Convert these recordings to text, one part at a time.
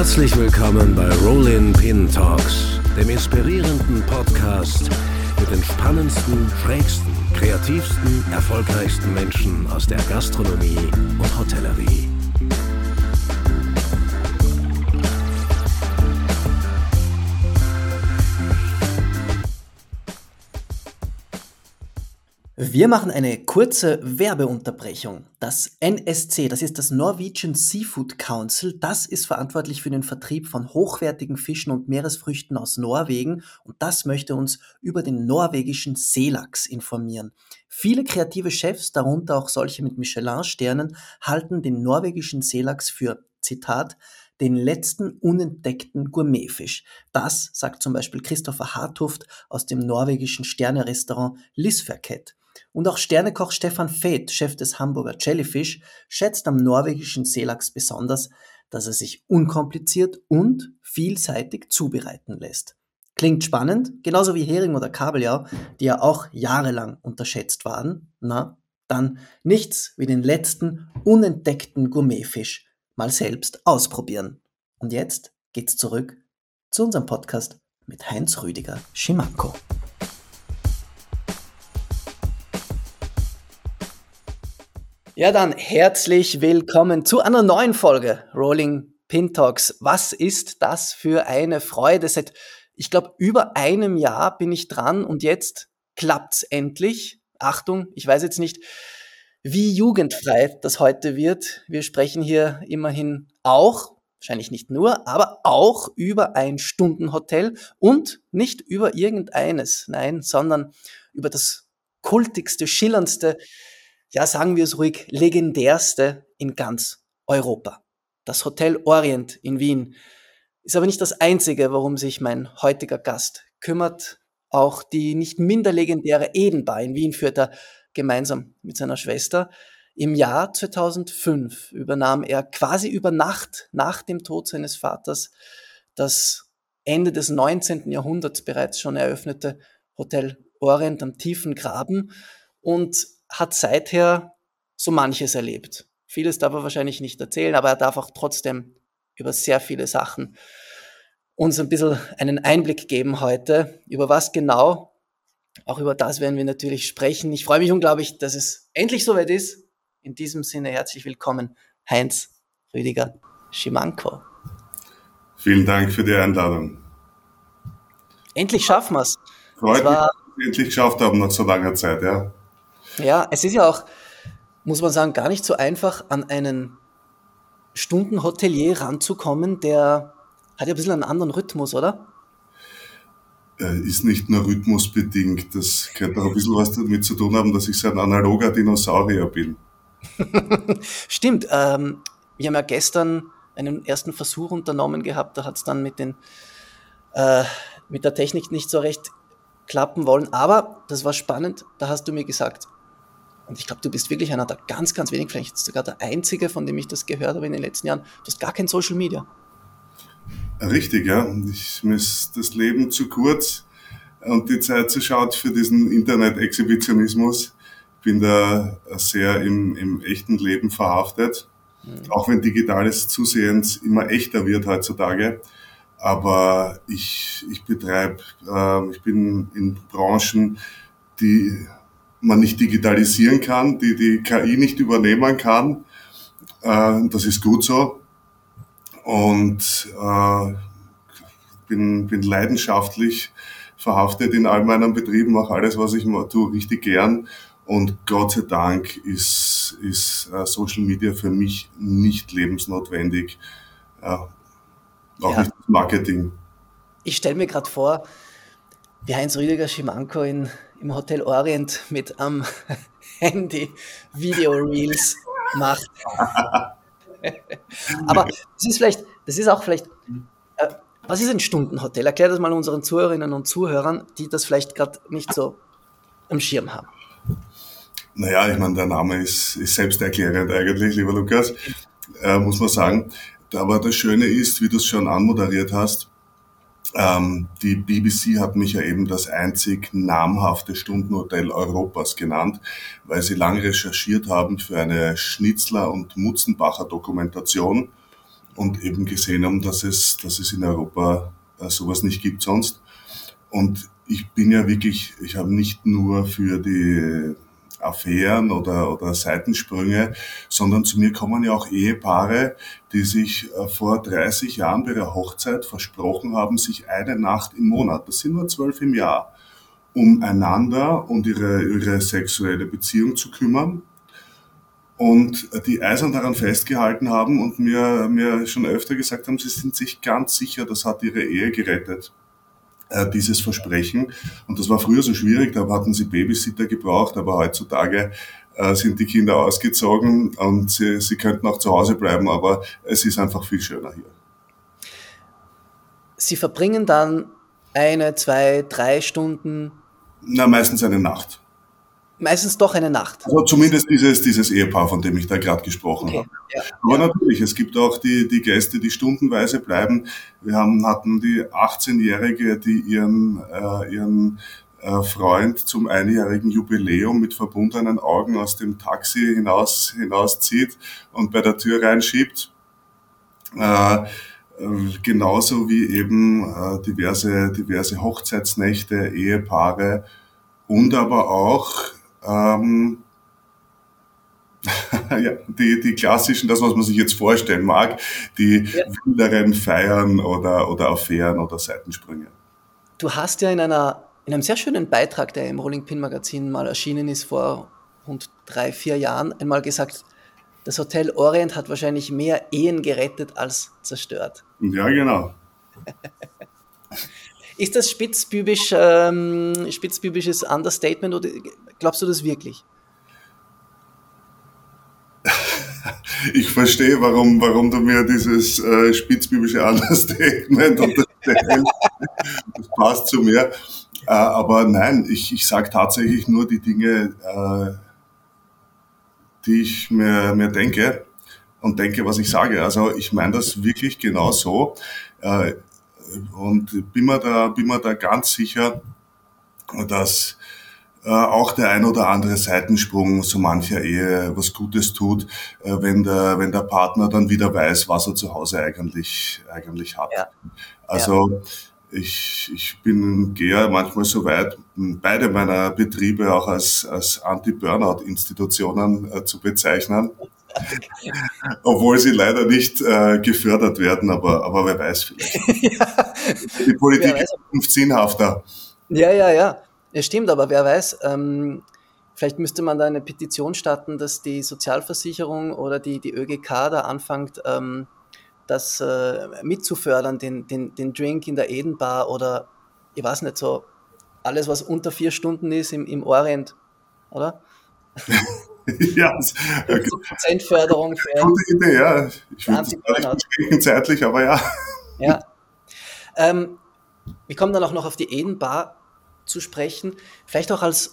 Herzlich willkommen bei Rollin Pin Talks, dem inspirierenden Podcast mit den spannendsten, schrägsten, kreativsten, erfolgreichsten Menschen aus der Gastronomie und Hotellerie. Wir machen eine kurze Werbeunterbrechung. Das NSC, das ist das Norwegian Seafood Council, das ist verantwortlich für den Vertrieb von hochwertigen Fischen und Meeresfrüchten aus Norwegen und das möchte uns über den norwegischen Seelachs informieren. Viele kreative Chefs, darunter auch solche mit Michelin-Sternen, halten den norwegischen Seelachs für, Zitat, den letzten unentdeckten Gourmetfisch. Das sagt zum Beispiel Christopher Hartuft aus dem norwegischen Sternerestaurant Lisferket. Und auch Sternekoch Stefan Feeth, Chef des Hamburger Jellyfish, schätzt am norwegischen Seelachs besonders, dass er sich unkompliziert und vielseitig zubereiten lässt. Klingt spannend, genauso wie Hering oder Kabeljau, die ja auch jahrelang unterschätzt waren. Na, dann nichts wie den letzten unentdeckten Gourmetfisch mal selbst ausprobieren. Und jetzt geht's zurück zu unserem Podcast mit Heinz Rüdiger Schimanko. Ja, dann herzlich willkommen zu einer neuen Folge Rolling Pin Talks. Was ist das für eine Freude? Seit, ich glaube, über einem Jahr bin ich dran und jetzt klappt's endlich. Achtung, ich weiß jetzt nicht, wie jugendfrei das heute wird. Wir sprechen hier immerhin auch, wahrscheinlich nicht nur, aber auch über ein Stundenhotel und nicht über irgendeines, nein, sondern über das kultigste, schillerndste, ja, sagen wir es ruhig, legendärste in ganz Europa. Das Hotel Orient in Wien ist aber nicht das einzige, worum sich mein heutiger Gast kümmert. Auch die nicht minder legendäre Edenbar in Wien führt er gemeinsam mit seiner Schwester. Im Jahr 2005 übernahm er quasi über Nacht nach dem Tod seines Vaters das Ende des 19. Jahrhunderts bereits schon eröffnete Hotel Orient am Tiefen Graben und hat seither so manches erlebt. Vieles darf er wahrscheinlich nicht erzählen, aber er darf auch trotzdem über sehr viele Sachen uns ein bisschen einen Einblick geben heute. Über was genau? Auch über das werden wir natürlich sprechen. Ich freue mich unglaublich, dass es endlich soweit ist. In diesem Sinne herzlich willkommen, Heinz Rüdiger Schimanko. Vielen Dank für die Einladung. Endlich schaffen wir es. Freut mich, dass wir es endlich geschafft haben nach so langer Zeit, ja. Ja, es ist ja auch, muss man sagen, gar nicht so einfach, an einen Stundenhotelier ranzukommen, der hat ja ein bisschen einen anderen Rhythmus, oder? Ist nicht nur rhythmusbedingt, das könnte auch ein bisschen was damit zu tun haben, dass ich so ein analoger Dinosaurier bin. Stimmt, wir haben ja gestern einen ersten Versuch unternommen gehabt, da hat es dann mit der Technik nicht so recht klappen wollen, aber das war spannend, da hast du mir gesagt, und ich glaube, du bist wirklich einer der ganz, ganz wenigen, vielleicht sogar der Einzige, von dem ich das gehört habe in den letzten Jahren. Du hast gar kein Social Media. Richtig, ja. Mir ist das Leben zu kurz und die Zeit zu schade für diesen Internet-Exhibitionismus. Ich bin da sehr im echten Leben verhaftet. Auch wenn Digitales zusehends immer echter wird heutzutage. Aber ich bin in Branchen, die man nicht digitalisieren kann, die KI nicht übernehmen kann. Das ist gut so. Und bin leidenschaftlich verhaftet in all meinen Betrieben, auch alles, was ich tue, richtig gern. Und Gott sei Dank ist Social Media für mich nicht lebensnotwendig. Auch nicht das Marketing. Ich stelle mir gerade vor, wie Heinz Rüdiger Schimanko im Hotel Orient mit am Handy Video-Reels macht. Aber das ist auch vielleicht, was ist ein Stundenhotel? Erklär das mal unseren Zuhörerinnen und Zuhörern, die das vielleicht gerade nicht so am Schirm haben. Naja, ich meine, der Name ist selbsterklärend eigentlich, lieber Lukas, muss man sagen. Aber das Schöne ist, wie du es schon anmoderiert hast, die BBC hat mich ja eben das einzig namhafte Stundenhotel Europas genannt, weil sie lang recherchiert haben für eine Schnitzler- und Mutzenbacher Dokumentation. und eben gesehen haben, dass es in Europa sowas nicht gibt sonst. Und ich bin ja wirklich, ich habe nicht nur für die Affären oder Seitensprünge, sondern zu mir kommen ja auch Ehepaare, die sich vor 30 Jahren bei der Hochzeit versprochen haben, sich eine Nacht im Monat, das sind nur 12 im Jahr, um einander und ihre sexuelle Beziehung zu kümmern. Und die eisern daran festgehalten haben und mir schon öfter gesagt haben, sie sind sich ganz sicher, das hat ihre Ehe gerettet, dieses Versprechen. Und das war früher so schwierig, da hatten sie Babysitter gebraucht, aber heutzutage sind die Kinder ausgezogen und sie könnten auch zu Hause bleiben, aber es ist einfach viel schöner hier. Sie verbringen dann 1, 2, 3 Stunden? Na, meistens eine Nacht. Meistens doch eine Nacht. Also zumindest dieses Ehepaar, von dem ich da gerade gesprochen habe. Ja, Aber natürlich, es gibt auch die Gäste, die stundenweise bleiben. Wir hatten die 18-Jährige, die ihren Freund zum einjährigen Jubiläum mit verbundenen Augen aus dem Taxi hinauszieht und bei der Tür reinschiebt. Genauso wie eben diverse Hochzeitsnächte, Ehepaare und aber auch ja, die klassischen, das, was man sich jetzt vorstellen mag, die wilderen Feiern oder Affären oder Seitensprünge. Du hast ja in einem sehr schönen Beitrag, der im Rolling Pin Magazin mal erschienen ist vor rund 3, 4 Jahren, einmal gesagt, das Hotel Orient hat wahrscheinlich mehr Ehen gerettet als zerstört. Ja, genau. Ist das spitzbübisches Understatement oder glaubst du das wirklich? Ich verstehe, warum du mir dieses spitzbübische Understatement unterstellst. Das passt zu mir. Aber nein, ich sage tatsächlich nur die Dinge, die ich mir denke und denke, was ich sage. Also ich meine das wirklich genau so. Und bin mir da ganz sicher, dass auch der ein oder andere Seitensprung so mancher Ehe was Gutes tut, wenn der Partner dann wieder weiß, was er zu Hause eigentlich hat. Ja. Also ich gehe manchmal so weit, beide meiner Betriebe auch als Anti-Burnout-Institutionen zu bezeichnen. Obwohl sie leider nicht gefördert werden, aber wer weiß vielleicht. Ja. Die Politik ist sinnhafter. Ja. Ja, stimmt, aber wer weiß, vielleicht müsste man da eine Petition starten, dass die Sozialversicherung oder die ÖGK da anfängt, das mitzufördern, den Drink in der Edenbar oder, ich weiß nicht, so alles, was unter 4 Stunden ist im Orient, oder? Ja, 50% Förderung für gute Idee, ja. Ich würde es nicht beschränken zeitlich, aber ja. Ja. Wir kommen dann auch noch auf die Edenbar zu sprechen, vielleicht auch als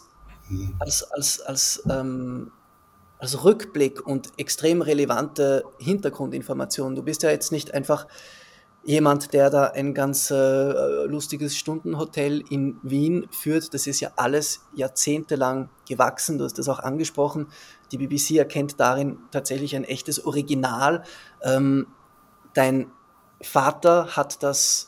Rückblick und extrem relevante Hintergrundinformation. Du bist ja jetzt nicht einfach jemand, der da ein ganz lustiges Stundenhotel in Wien führt. Das ist ja alles jahrzehntelang gewachsen. Du hast das auch angesprochen. Die BBC erkennt darin tatsächlich ein echtes Original. Dein Vater hat das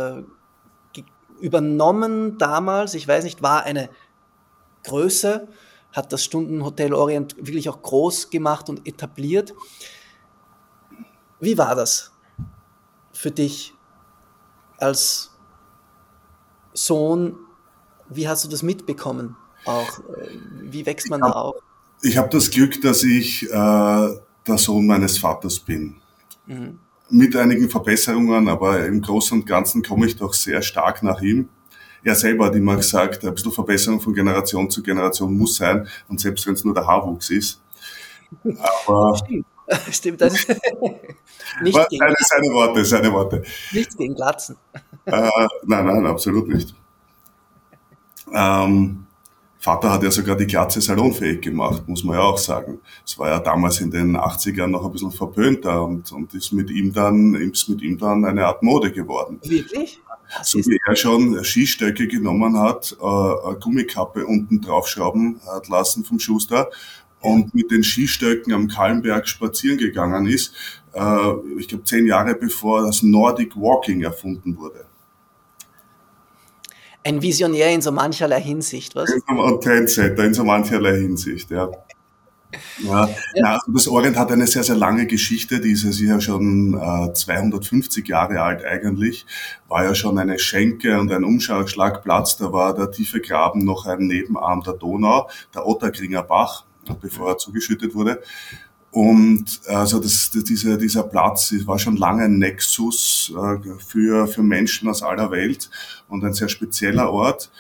übernommen damals, ich weiß nicht, war eine Größe, hat das Stundenhotel Orient wirklich auch groß gemacht und etabliert. Wie war das für dich als Sohn? Wie hast du das mitbekommen? Auch wie wächst man da auf? Ich habe das Glück, dass ich der Sohn meines Vaters bin. Mhm. Mit einigen Verbesserungen, aber im Großen und Ganzen komme ich doch sehr stark nach ihm. Er selber hat immer gesagt, ein bisschen Verbesserung von Generation zu Generation muss sein, und selbst wenn es nur der Haarwuchs ist. Aber Stimmt, das nicht seine Worte. Nichts gegen Glatzen. Nein, absolut nicht. Vater hat ja sogar die Glatze salonfähig gemacht, muss man ja auch sagen. Es war ja damals in den 80ern noch ein bisschen verpönt und ist mit ihm dann eine Art Mode geworden. Wirklich? So wie er schon Skistöcke genommen hat, eine Gummikappe unten draufschrauben hat lassen vom Schuster und mit den Skistöcken am Kahlenberg spazieren gegangen ist, ich glaube 10 Jahre bevor das Nordic Walking erfunden wurde. Ein Visionär in so mancherlei Hinsicht, was? Und Trendsetter in so mancherlei Hinsicht, ja. Ja, also das Orient hat eine sehr, sehr lange Geschichte, die ist ja schon 250 Jahre alt eigentlich, war ja schon eine Schenke und ein Umschlagplatz, da war der tiefe Graben noch ein Nebenarm der Donau, der Ottakringer Bach, bevor er zugeschüttet wurde. Und also dieser Platz war schon lange ein Nexus für Menschen aus aller Welt und ein sehr spezieller Ort.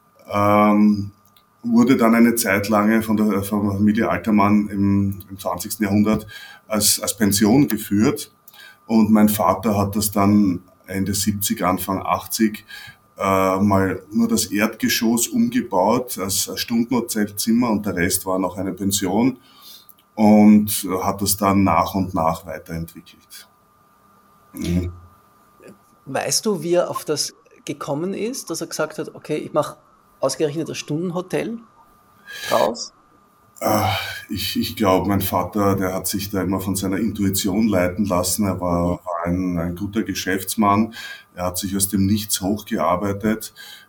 Wurde dann eine Zeit lang von der Familie Altermann im 20. Jahrhundert als Pension geführt. Und mein Vater hat das dann Ende 70, Anfang 80 mal nur das Erdgeschoss umgebaut als Stundenhotelzimmer und der Rest war noch eine Pension und hat das dann nach und nach weiterentwickelt. Mhm. Weißt du, wie er auf das gekommen ist, dass er gesagt hat, okay, ich mache ausgerechnet das Stundenhotel draus? Ich glaube, mein Vater, der hat sich da immer von seiner Intuition leiten lassen. Er war ein guter Geschäftsmann. Er hat sich aus dem Nichts hochgearbeitet.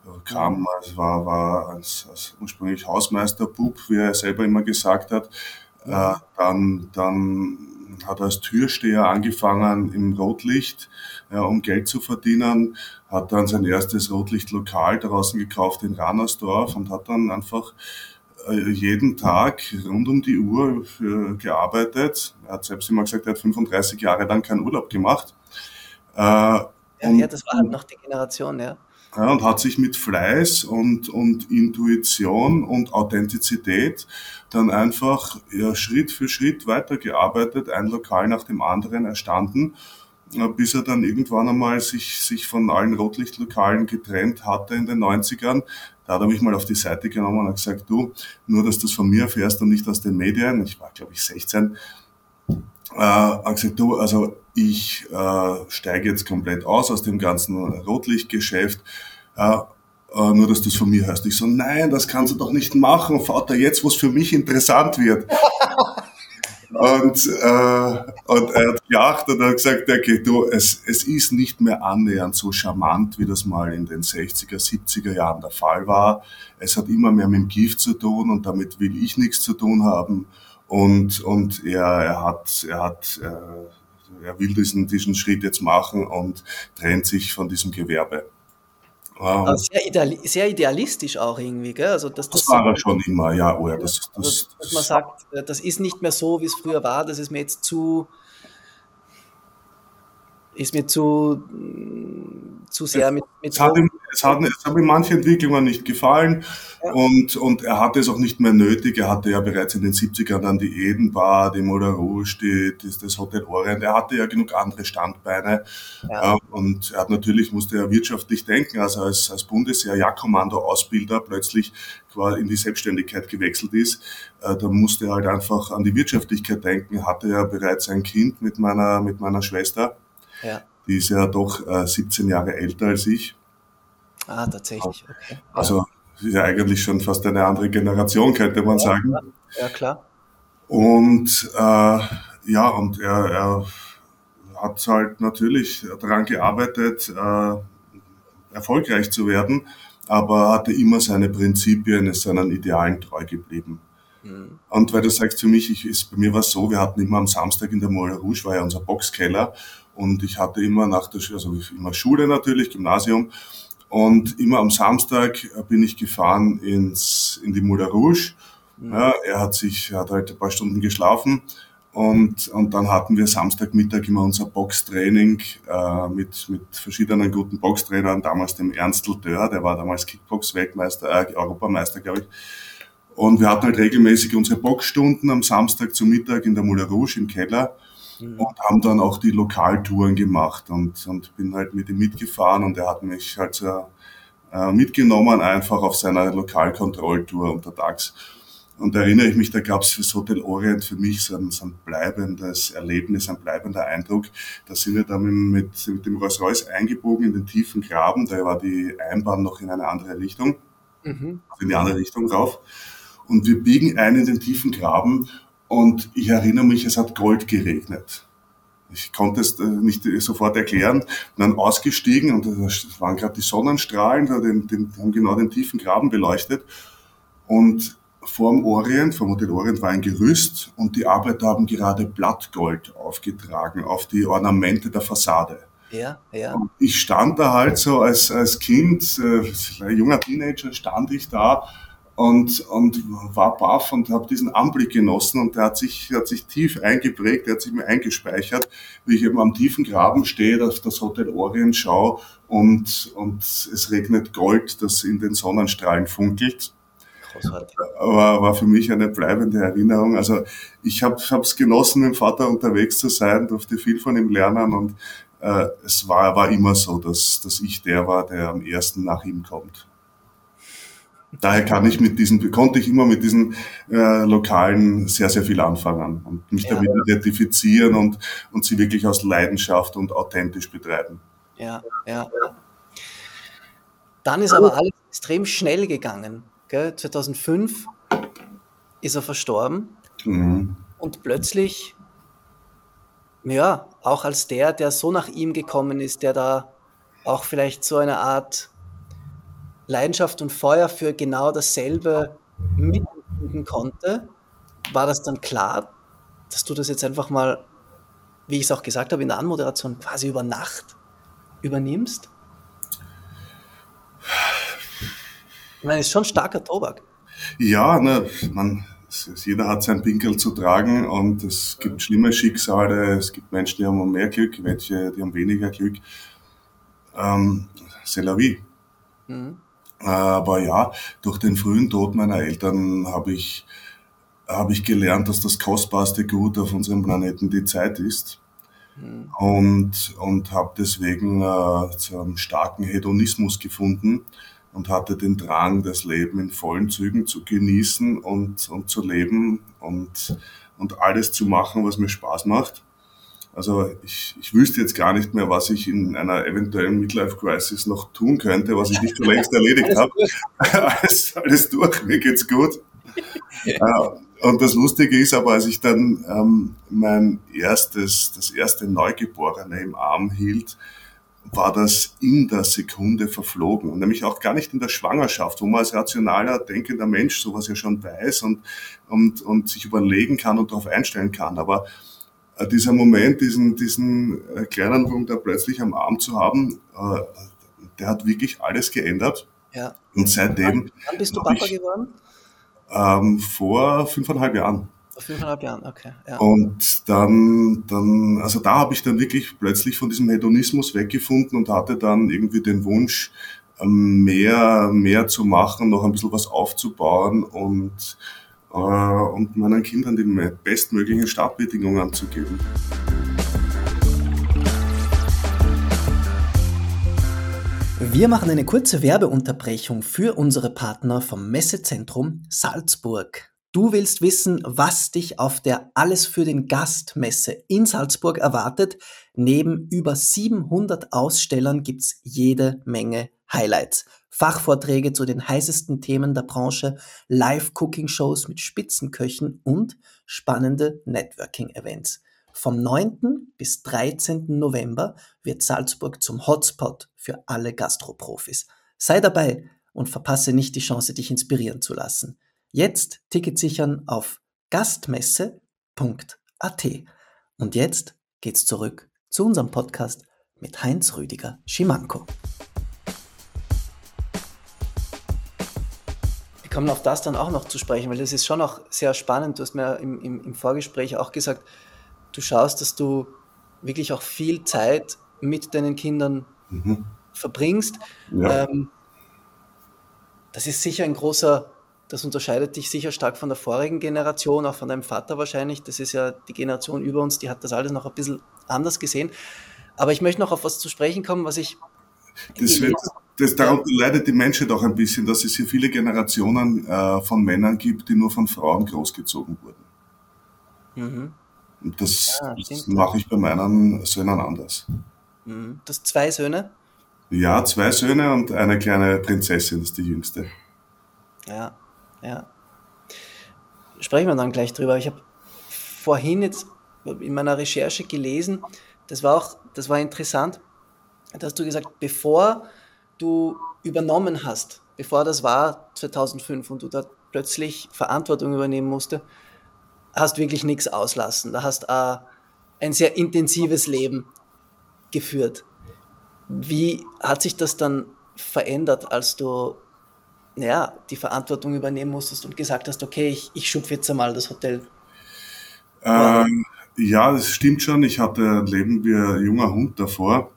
War als ursprünglich Hausmeisterbub, wie er selber immer gesagt hat. Dann hat er als Türsteher angefangen im Rotlicht, um Geld zu verdienen, hat dann sein erstes Rotlichtlokal draußen gekauft in Ranersdorf und hat dann einfach jeden Tag rund um die Uhr gearbeitet. Er hat selbst immer gesagt, er hat 35 Jahre lang keinen Urlaub gemacht. Ja, das war halt noch die Generation, ja. Ja, und hat sich mit Fleiß und Intuition und Authentizität dann einfach Schritt für Schritt weitergearbeitet, ein Lokal nach dem anderen erstanden, bis er dann irgendwann einmal sich von allen Rotlichtlokalen getrennt hatte in den 90ern. Da hat er mich mal auf die Seite genommen und hat gesagt, du, nur dass du es von mir erfährst und nicht aus den Medien. Ich war, glaube ich, 16. Hat gesagt, du, also ich steige jetzt komplett aus dem ganzen Rotlichtgeschäft, nur dass du es von mir hörst. Ich so, nein, das kannst du doch nicht machen, Vater, jetzt, wo es für mich interessant wird. Und er hat gelacht und hat gesagt, okay, du, es ist nicht mehr annähernd so charmant, wie das mal in den 60er, 70er Jahren der Fall war. Es hat immer mehr mit dem Gift zu tun und damit will ich nichts zu tun haben. Und er will diesen Schritt jetzt machen und trennt sich von diesem Gewerbe. Sehr idealistisch auch irgendwie, gell? Also, das war er schon immer, ja. Dass man sagt, das ist nicht mehr so, wie es früher war, das ist mir jetzt zu sehr mit es hat ihm manche Entwicklungen nicht gefallen, ja. Und er hatte es auch nicht mehr nötig. Er hatte ja bereits in den 70ern dann die Edenbar, die Moulin Rouge, das Hotel Orient. Er hatte ja genug andere Standbeine. Ja. Und musste er wirtschaftlich denken. Also als Bundesheer-Jagdkommando-Ausbilder plötzlich quasi in die Selbstständigkeit gewechselt ist, da musste er halt einfach an die Wirtschaftlichkeit denken. Er hatte ja bereits ein Kind mit meiner Schwester. Ja. Die ist ja doch 17 Jahre älter als ich. Ah, tatsächlich, okay. Also ist ja eigentlich schon fast eine andere Generation, könnte man sagen. Ja, klar. Und und er hat halt natürlich daran gearbeitet, erfolgreich zu werden, aber hatte immer seine Prinzipien, ist seinen Idealen treu geblieben. Mhm. Und weil du sagst, bei mir war es so, wir hatten immer am Samstag in der Moulin Rouge, war ja unser Boxkeller, und ich hatte immer immer Schule natürlich, Gymnasium, und immer am Samstag bin ich gefahren in die Moulin Rouge. Mhm. Ja, er hat halt ein paar Stunden geschlafen, und dann hatten wir Samstagmittag immer unser Boxtraining mit verschiedenen guten Boxtrainern, damals dem Ernstl Dörr, der war damals Kickbox-Weltmeister, Europameister, glaube ich. Und wir hatten halt regelmäßig unsere Boxstunden am Samstag zum Mittag in der Moulin Rouge im Keller. Mhm. Und haben dann auch die Lokaltouren gemacht und bin halt mit ihm mitgefahren, und er hat mich halt mitgenommen einfach auf seiner Lokalkontrolltour untertags. Und da erinnere ich mich, da gab es fürs Hotel Orient für mich so ein bleibendes Erlebnis, ein bleibender Eindruck. Da sind wir dann mit dem Rolls-Royce eingebogen in den tiefen Graben, da war die Einbahn noch in eine andere Richtung, also in die andere Richtung rauf. und wir biegen ein in den tiefen Graben und ich erinnere mich, es hat Gold geregnet. Ich konnte es nicht sofort erklären. Und dann ausgestiegen und das waren gerade die Sonnenstrahlen, die haben genau den tiefen Graben beleuchtet. Und vom Hotel Orient war ein Gerüst und die Arbeiter haben gerade Blattgold aufgetragen auf die Ornamente der Fassade. Ja, ja. Und ich stand da halt so als Kind, ein junger Teenager, stand ich da und war baff und habe diesen Anblick genossen und der hat sich tief eingeprägt, der hat sich mir eingespeichert, wie ich eben am tiefen Graben stehe, auf das Hotel Orient schaue und es regnet Gold, das in den Sonnenstrahlen funkelt. Großartig. War für mich eine bleibende Erinnerung. Also ich hab's genossen, mit dem Vater unterwegs zu sein, durfte viel von ihm lernen und es war immer so, dass ich der war, der am ersten nach ihm kommt. Daher konnte ich immer mit diesen Lokalen sehr, sehr viel anfangen und mich damit identifizieren und sie wirklich aus Leidenschaft und authentisch betreiben. Ja, ja. Dann ist aber alles extrem schnell gegangen. Gell? 2005 ist er verstorben und plötzlich, ja, auch als der so nach ihm gekommen ist, der da auch vielleicht so eine Art Leidenschaft und Feuer für genau dasselbe mitempfinden konnte, war das dann klar, dass du das jetzt einfach mal, wie ich es auch gesagt habe, in der Anmoderation quasi über Nacht übernimmst? Ich meine, es ist schon starker Tobak. Ja, jeder hat sein Pinkel zu tragen und es gibt schlimme Schicksale, es gibt Menschen, die haben mehr Glück, welche, die haben weniger Glück. C'est la vie. Aber ja, durch den frühen Tod meiner Eltern habe ich gelernt, dass das kostbarste Gut auf unserem Planeten die Zeit ist. Und habe deswegen zu einem starken Hedonismus gefunden und hatte den Drang, das Leben in vollen Zügen zu genießen und zu leben und alles zu machen, was mir Spaß macht. Also ich wüsste jetzt gar nicht mehr, was ich in einer eventuellen Midlife-Crisis noch tun könnte, was ich nicht schon längst erledigt habe. Alles durch, mir geht's gut. Und das Lustige ist aber, als ich dann das erste Neugeborene im Arm hielt, war das in der Sekunde verflogen. Und nämlich auch gar nicht in der Schwangerschaft, wo man als rationaler, denkender Mensch sowas ja schon weiß und sich überlegen kann und darauf einstellen kann. Aber dieser Moment, diesen kleinen Wurm da plötzlich am Arm zu haben, der hat wirklich alles geändert. Ja. Und seitdem... Wann bist du Papa geworden? Vor 5,5 Jahren. Vor 5,5 Jahren, okay. Ja. Und dann, also da habe ich dann wirklich plötzlich von diesem Hedonismus weggefunden und hatte dann irgendwie den Wunsch, mehr zu machen, noch ein bisschen was aufzubauen und meinen Kindern die bestmöglichen Startbedingungen zu geben. Wir machen eine kurze Werbeunterbrechung für unsere Partner vom Messezentrum Salzburg. Du willst wissen, was dich auf der Alles für den Gast Messe in Salzburg erwartet? Neben über 700 Ausstellern gibt's jede Menge Highlights. Fachvorträge zu den heißesten Themen der Branche, Live-Cooking-Shows mit Spitzenköchen und spannende Networking-Events. Vom 9. bis 13. November wird Salzburg zum Hotspot für alle Gastroprofis. Sei dabei und verpasse nicht die Chance, dich inspirieren zu lassen. Jetzt Ticket sichern auf gastmesse.at. Und jetzt geht's zurück zu unserem Podcast mit Heinz Rüdiger Schimanko. Wir kommen auf das dann auch noch zu sprechen, weil das ist schon auch sehr spannend. Du hast mir im Vorgespräch auch gesagt, du schaust, dass du wirklich auch viel Zeit mit deinen Kindern verbringst. Ja. Das ist sicher das unterscheidet dich sicher stark von der vorigen Generation, auch von deinem Vater wahrscheinlich. Das ist ja die Generation über uns, die hat das alles noch ein bisschen anders gesehen. Aber ich möchte noch auf was zu sprechen kommen, was ich... Darunter leidet die Menschheit auch ein bisschen, dass es hier viele Generationen von Männern gibt, die nur von Frauen großgezogen wurden. Und das mache ich bei meinen Söhnen anders. Du hast 2 Söhne? Ja, 2 Söhne und eine kleine Prinzessin, das ist die jüngste. Ja. sprechen wir dann gleich drüber. Ich habe vorhin jetzt in meiner Recherche gelesen, das war interessant, da hast du gesagt, bevor du übernommen hast, bevor das war 2005 und du da plötzlich Verantwortung übernehmen musst, hast wirklich nichts auslassen. Da hast ein sehr intensives Leben geführt. Wie hat sich das dann verändert, als du die Verantwortung übernehmen musstest und gesagt hast, okay, ich schupfe jetzt einmal das Hotel? Ja, das stimmt schon. Ich hatte ein Leben wie ein junger Hund davor.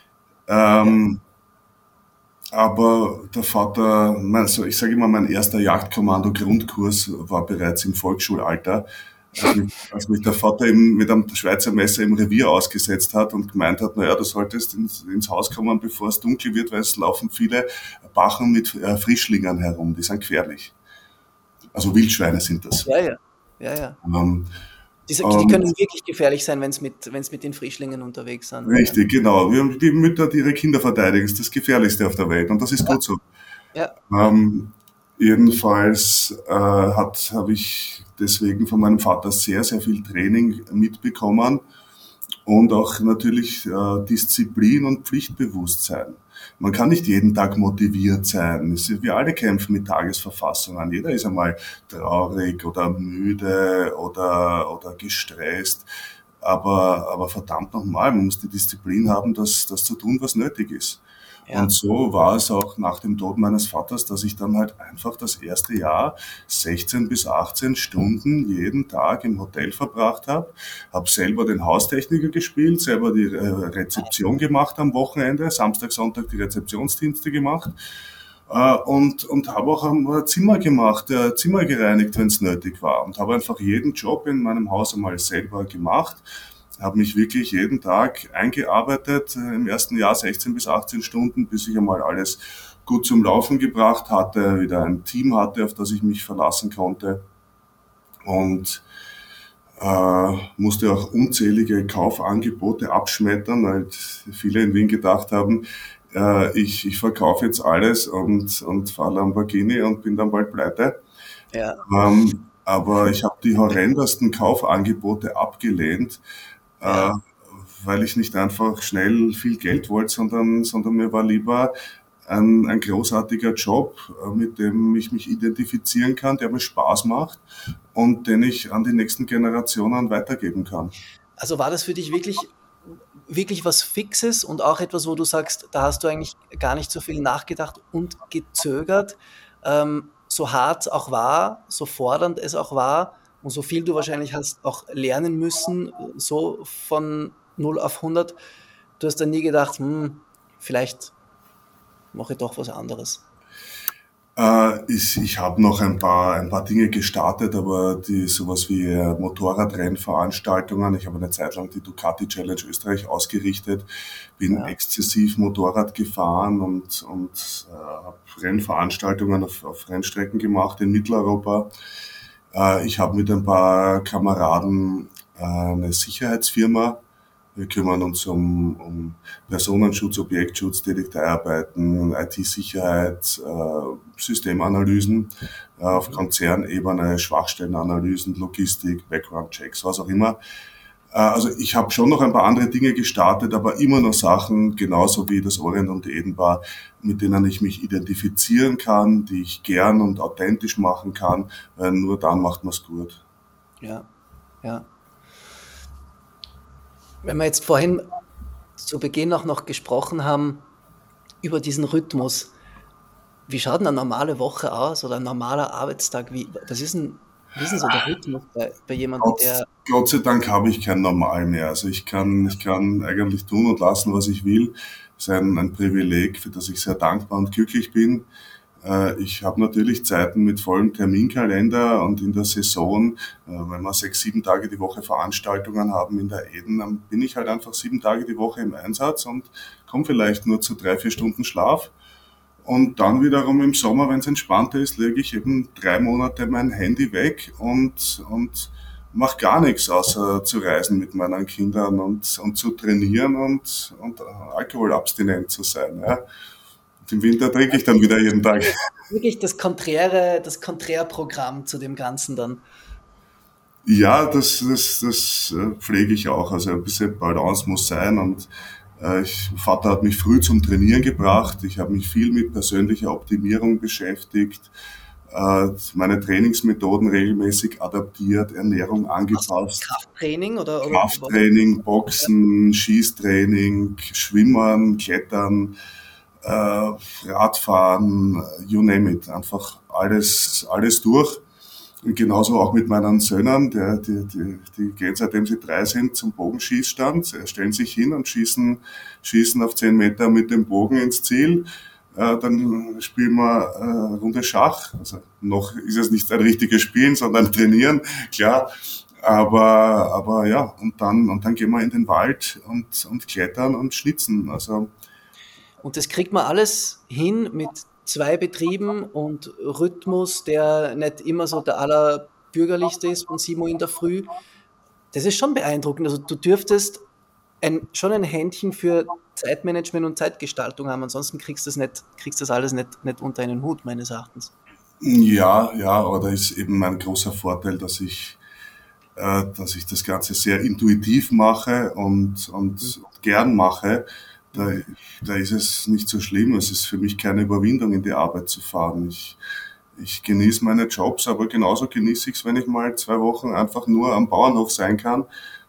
Aber der Vater, ich sage immer, mein erster Jagdkommando-Grundkurs war bereits im Volksschulalter, als mich der Vater eben mit einem Schweizer Messer im Revier ausgesetzt hat und gemeint hat, naja, du solltest ins Haus kommen, bevor es dunkel wird, weil es laufen viele Bachen mit Frischlingern herum, die sind gefährlich. Also Wildschweine sind das. Ja. Ähm, Die können wirklich gefährlich sein, wenn es mit den Frischlingen unterwegs sind. Richtig, genau. Die Mütter, die ihre Kinder verteidigen, ist das Gefährlichste auf der Welt und das ist gut so. Ja. Jedenfalls habe ich deswegen von meinem Vater sehr, sehr viel Training mitbekommen und auch natürlich Disziplin und Pflichtbewusstsein. Man kann nicht jeden Tag motiviert sein. Wir alle kämpfen mit Tagesverfassungen. Jeder ist einmal traurig oder müde oder gestresst. Aber verdammt nochmal, man muss die Disziplin haben, das zu tun, was nötig ist. Ja. Und so war es auch nach dem Tod meines Vaters, dass ich dann halt einfach das erste Jahr 16 bis 18 Stunden jeden Tag im Hotel verbracht habe, habe selber den Haustechniker gespielt, selber die Rezeption gemacht am Wochenende, Samstag, Sonntag die Rezeptionsdienste gemacht und habe auch am Zimmer gemacht, Zimmer gereinigt, wenn es nötig war und habe einfach jeden Job in meinem Haus einmal selber gemacht. Habe mich wirklich jeden Tag eingearbeitet, im ersten Jahr 16 bis 18 Stunden, bis ich einmal alles gut zum Laufen gebracht hatte, wieder ein Team hatte, auf das ich mich verlassen konnte und musste auch unzählige Kaufangebote abschmettern, weil viele in Wien gedacht haben, ich verkaufe jetzt alles und fahre Lamborghini und bin dann bald pleite. Ja. Aber ich habe die horrendesten Kaufangebote abgelehnt, weil ich nicht einfach schnell viel Geld wollte, sondern mir war lieber ein großartiger Job, mit dem ich mich identifizieren kann, der mir Spaß macht und den ich an die nächsten Generationen weitergeben kann. Also war das für dich wirklich was Fixes und auch etwas, wo du sagst, da hast du eigentlich gar nicht so viel nachgedacht und gezögert, so hart es auch war, so fordernd es auch war, und so viel du wahrscheinlich hast auch lernen müssen, so von 0 auf 100. Du hast dann nie gedacht, vielleicht mache ich doch was anderes. Ich habe noch ein paar Dinge gestartet, aber sowas wie Motorradrennveranstaltungen. Ich habe eine Zeit lang die Ducati Challenge Österreich ausgerichtet, bin exzessiv Motorrad gefahren und habe Rennveranstaltungen auf Rennstrecken gemacht in Mitteleuropa. Ich habe mit ein paar Kameraden eine Sicherheitsfirma. Wir kümmern uns um Personenschutz, Objektschutz, Detekteiarbeiten, IT-Sicherheit, Systemanalysen auf Konzernebene, Schwachstellenanalysen, Logistik, Background-Checks, was auch immer. Also ich habe schon noch ein paar andere Dinge gestartet, aber immer noch Sachen, genauso wie das Orient und die Edenbar, mit denen ich mich identifizieren kann, die ich gern und authentisch machen kann, weil nur dann macht man es gut. Ja. Wenn wir jetzt vorhin zu Beginn auch noch gesprochen haben über diesen Rhythmus, wie schaut eine normale Woche aus oder ein normaler Arbeitstag? Wie ist denn so der Rhythmus bei jemandem, der... Gott sei Dank habe ich kein Normal mehr. Also ich kann eigentlich tun und lassen, was ich will. Das ist ein Privileg, für das ich sehr dankbar und glücklich bin. Ich habe natürlich Zeiten mit vollem Terminkalender und in der Saison, wenn wir 6-7 Tage die Woche Veranstaltungen haben in der Eden, dann bin ich halt einfach 7 Tage die Woche im Einsatz und komme vielleicht nur zu 3-4 Stunden Schlaf. Und dann wiederum im Sommer, wenn es entspannter ist, lege ich eben 3 Monate mein Handy weg und mache gar nichts, außer zu reisen mit meinen Kindern und zu trainieren und alkoholabstinent zu sein. Ja. Im Winter trinke ich dann wieder jeden Tag. Wirklich das Konträrprogramm zu dem Ganzen dann. Ja, das pflege ich auch. Also ein bisschen Balance muss sein und Vater hat mich früh zum Trainieren gebracht. Ich habe mich viel mit persönlicher Optimierung beschäftigt, meine Trainingsmethoden regelmäßig adaptiert, Ernährung Was, angepasst, Krafttraining oder was? Krafttraining, Boxen, Schießtraining, Schwimmen, Klettern, Radfahren, you name it, einfach alles durch. Und genauso auch mit meinen Söhnen, die gehen seitdem sie 3 sind zum Bogenschießstand, stellen sich hin und schießen auf 10 Meter mit dem Bogen ins Ziel. Dann spielen wir eine Runde Schach. Also noch ist es nicht ein richtiges Spielen, sondern Trainieren, klar. Aber ja, und dann gehen wir in den Wald und klettern und schnitzen. Also Und das kriegt man alles hin mit 2 Betrieben und Rhythmus, der nicht immer so der allerbürgerlichste ist von 7 Uhr in der Früh. Das ist schon beeindruckend. Also du dürftest schon ein Händchen für Zeitmanagement und Zeitgestaltung haben. Ansonsten kriegst das alles nicht unter einen Hut, meines Erachtens. ja, aber da ist eben mein großer Vorteil, dass ich das Ganze sehr intuitiv mache und gern mache. Da, da ist es nicht so schlimm. Es ist für mich keine Überwindung, in die Arbeit zu fahren. Ich genieße meine Jobs, aber genauso genieße ich es, wenn ich mal 2 Wochen einfach nur am Bauernhof sein kann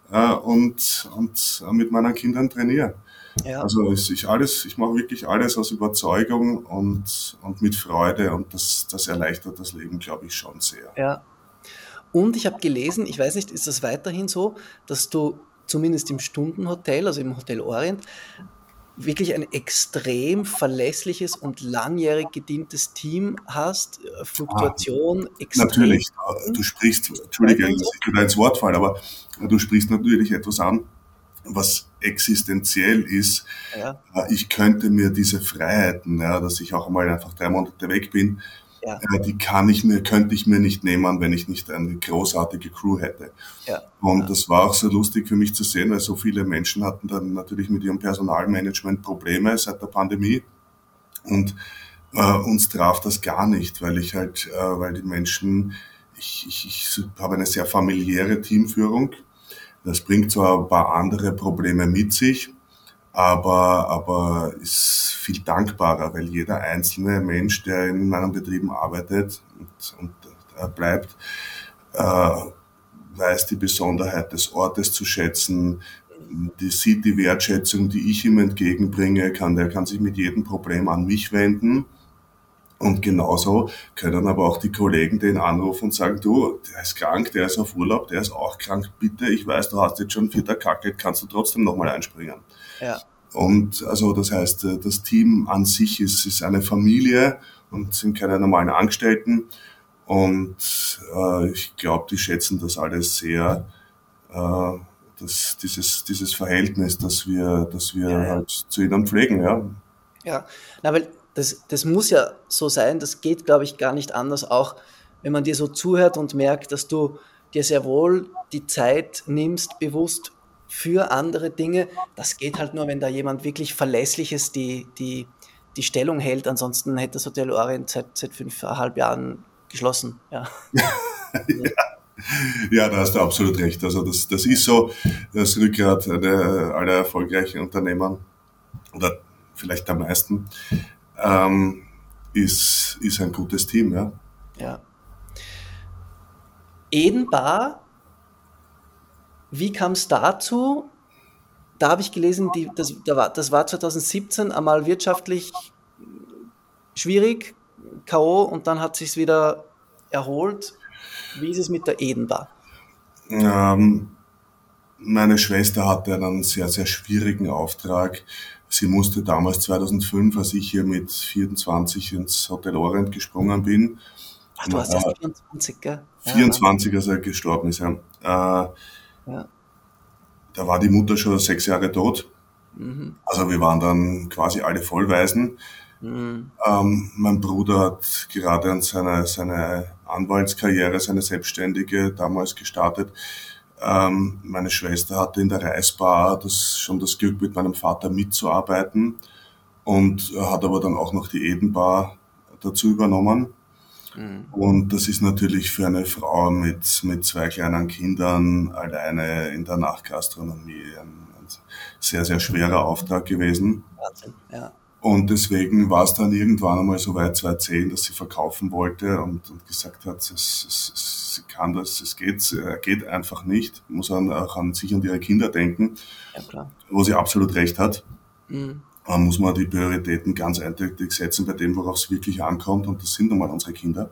und mit meinen Kindern trainiere. Ja, Also ich mache wirklich alles aus Überzeugung und mit Freude und das erleichtert das Leben, glaube ich, schon sehr. ja. Und ich habe gelesen, ich weiß nicht, ist das weiterhin so, dass du zumindest im Stundenhotel, also im Hotel Orient, wirklich ein extrem verlässliches und langjährig gedientes Team hast, Ah, Fluktuation extrem natürlich, du sprichst, ist Entschuldige, weiterhin dass so? ich dir da ins Wort falle, aber du sprichst natürlich etwas an, was existenziell ist. Ja, Ich könnte mir diese Freiheiten, ja, dass ich auch einmal einfach 3 Monate weg bin, ja, könnte ich mir nicht nehmen, wenn ich nicht eine großartige Crew hätte. ja, Und ja, das war auch so lustig für mich zu sehen, weil so viele Menschen hatten dann natürlich mit ihrem Personalmanagement Probleme seit der Pandemie. Und uns traf das gar nicht, weil die Menschen, ich habe eine sehr familiäre Teamführung. Das bringt zwar ein paar andere Probleme mit sich, aber ist viel dankbarer, weil jeder einzelne Mensch, der in meinen Betrieben arbeitet und bleibt, äh, weiß die Besonderheit des Ortes zu schätzen, die sieht die Wertschätzung, die ich ihm entgegenbringe, der kann sich mit jedem Problem an mich wenden. Und genauso können aber auch die Kollegen den anrufen und sagen, du, der ist krank, der ist auf Urlaub, der ist auch krank, bitte, ich weiß, du hast jetzt schon 4 Kacke, kannst du trotzdem nochmal einspringen. ja, Und also das heißt, das Team an sich ist eine Familie und sind keine normalen Angestellten. Und ich glaube, die schätzen das alles sehr, äh, dieses Verhältnis, dass wir ja, ja. halt zu ihnen pflegen, ja. Ja, na, weil das muss ja so sein, das geht, glaube ich, gar nicht anders, auch wenn man dir so zuhört und merkt, dass du dir sehr wohl die Zeit nimmst, bewusst für andere Dinge. Das geht halt nur, wenn da jemand wirklich Verlässliches die Stellung hält. Ansonsten hätte das Hotel Orient seit 5,5 Jahren geschlossen. Ja, Ja, da hast du absolut recht. Also das ist so das Rückgrat aller erfolgreichen Unternehmen oder vielleicht der meisten, ähm, ist ein gutes Team, ja. ja. Edenbar, wie kam es dazu? Da habe ich gelesen, das war 2017 einmal wirtschaftlich schwierig, K.O. und dann hat sich's wieder erholt. Wie ist es mit der Edenbar? Ähm, Meine Schwester hatte einen sehr, sehr schwierigen Auftrag. Sie musste damals 2005, als ich hier mit 24 ins Hotel Orient gesprungen bin, Ach, du hast erst 24, gell? Ja, Wahnsinn. 24, als er gestorben ist, ja. Ja. Da war die Mutter schon 6 Jahre tot. Mhm. Also wir waren dann quasi alle Vollwaisen. Mhm. Mein Bruder hat gerade an seine Anwaltskarriere, seine selbstständige damals gestartet. Meine Schwester hatte in der Reisbar schon das Glück, mit meinem Vater mitzuarbeiten und hat aber dann auch noch die Edenbar dazu übernommen. Und das ist natürlich für eine Frau mit 2 kleinen Kindern alleine in der Nachtgastronomie ein sehr, sehr schwerer Auftrag gewesen. Wahnsinn, ja. Und deswegen war es dann irgendwann einmal so weit 2010, dass sie verkaufen wollte und gesagt hat, sie kann das, es geht einfach nicht, muss auch an sich und ihre Kinder denken, Ja, klar. wo sie absolut recht hat. Dann muss man die Prioritäten ganz eindeutig setzen bei dem, worauf es wirklich ankommt, und das sind nun mal unsere Kinder.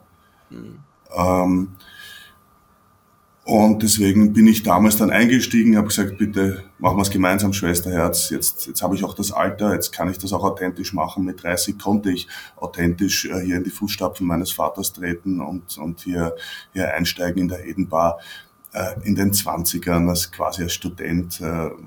Und deswegen bin ich damals dann eingestiegen, habe gesagt, bitte machen wir es gemeinsam, Schwesterherz. Jetzt habe ich auch das Alter, jetzt kann ich das auch authentisch machen. Mit 30 konnte ich authentisch hier in die Fußstapfen meines Vaters treten und hier einsteigen in der Eden Bar. In den 20ern, quasi als Student,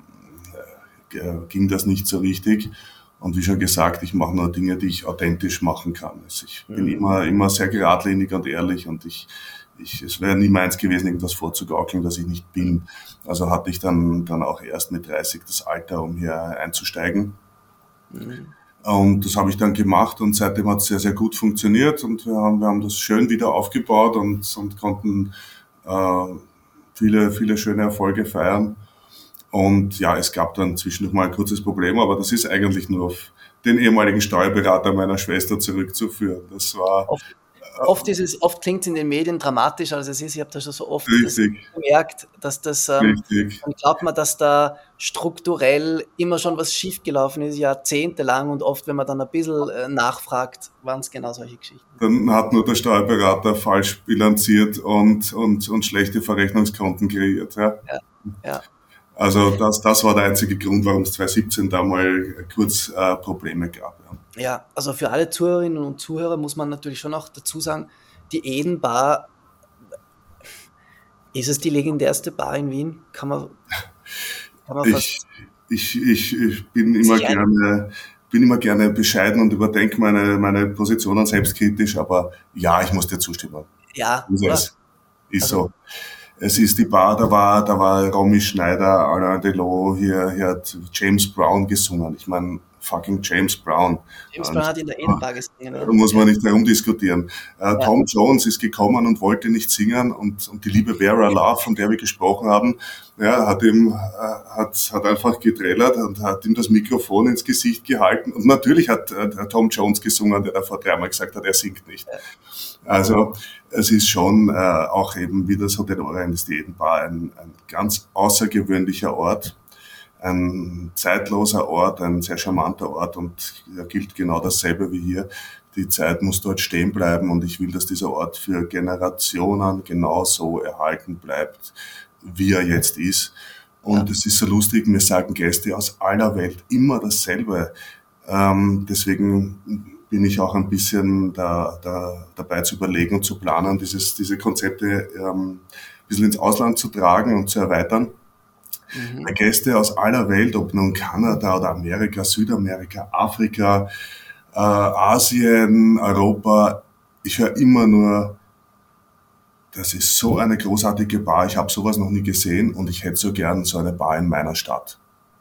ging das nicht so richtig. Und wie schon gesagt, ich mache nur Dinge, die ich authentisch machen kann. Also ich bin immer sehr geradlinig und ehrlich, und es wäre nie meins gewesen, irgendwas vorzugaukeln, dass ich nicht bin. Also hatte ich dann auch erst mit 30 das Alter, um hier einzusteigen. Und das habe ich dann gemacht, und seitdem hat es sehr, sehr gut funktioniert, und wir haben das schön wieder aufgebaut und konnten viele, viele schöne Erfolge feiern. Und ja, es gab dann zwischendurch mal ein kurzes Problem, aber das ist eigentlich nur auf den ehemaligen Steuerberater meiner Schwester zurückzuführen. Das war Oft klingt es in den Medien dramatisch, als es ist. Ich habe das schon so oft gemerkt, dass das, dann glaubt man, dass da strukturell immer schon was schiefgelaufen ist, jahrzehntelang, und oft, wenn man dann ein bisschen nachfragt, waren es genau solche Geschichten. Dann hat nur der Steuerberater falsch bilanziert und schlechte Verrechnungskonten kreiert. Ja. Also das war der einzige Grund, warum es 2017 da mal kurz Probleme gab. Ja, also für alle Zuhörerinnen und Zuhörer muss man natürlich schon auch dazu sagen, die Eden Bar, ist es die legendärste Bar in Wien? Kann man Ich bin immer gerne bescheiden und überdenke meine Positionen selbstkritisch, aber ja, ich muss dir zustimmen. Ja, ist so. Es ist die Bar, da war Romy Schneider, Alain Delon, hier hat James Brown gesungen. Ich meine, fucking James Brown. James Brown hat in der Eden Bar gesungen. Da muss man nicht herumdiskutieren. Tom Jones ist gekommen und wollte nicht singen, und die liebe Vera Love, von der wir gesprochen haben, hat einfach getrellert und hat ihm das Mikrofon ins Gesicht gehalten. Und natürlich hat Tom Jones gesungen, der davor 3-mal gesagt hat, er singt nicht. Also es ist schon auch eben wie das Hotel Orient ist die Eden Bar ein ganz außergewöhnlicher Ort, ein zeitloser Ort, ein sehr charmanter Ort, und da gilt genau dasselbe wie hier. Die Zeit muss dort stehen bleiben, und ich will, dass dieser Ort für Generationen genauso erhalten bleibt, wie er jetzt ist. Und es ist so lustig, mir sagen Gäste aus aller Welt immer dasselbe. Deswegen bin ich auch ein bisschen dabei zu überlegen und zu planen, diese Konzepte ein bisschen ins Ausland zu tragen und zu erweitern. Gäste aus aller Welt, ob nun Kanada oder Amerika, Südamerika, Afrika, Asien, Europa, ich höre immer nur, das ist so eine großartige Bar, ich habe sowas noch nie gesehen, und ich hätte so gern so eine Bar in meiner Stadt.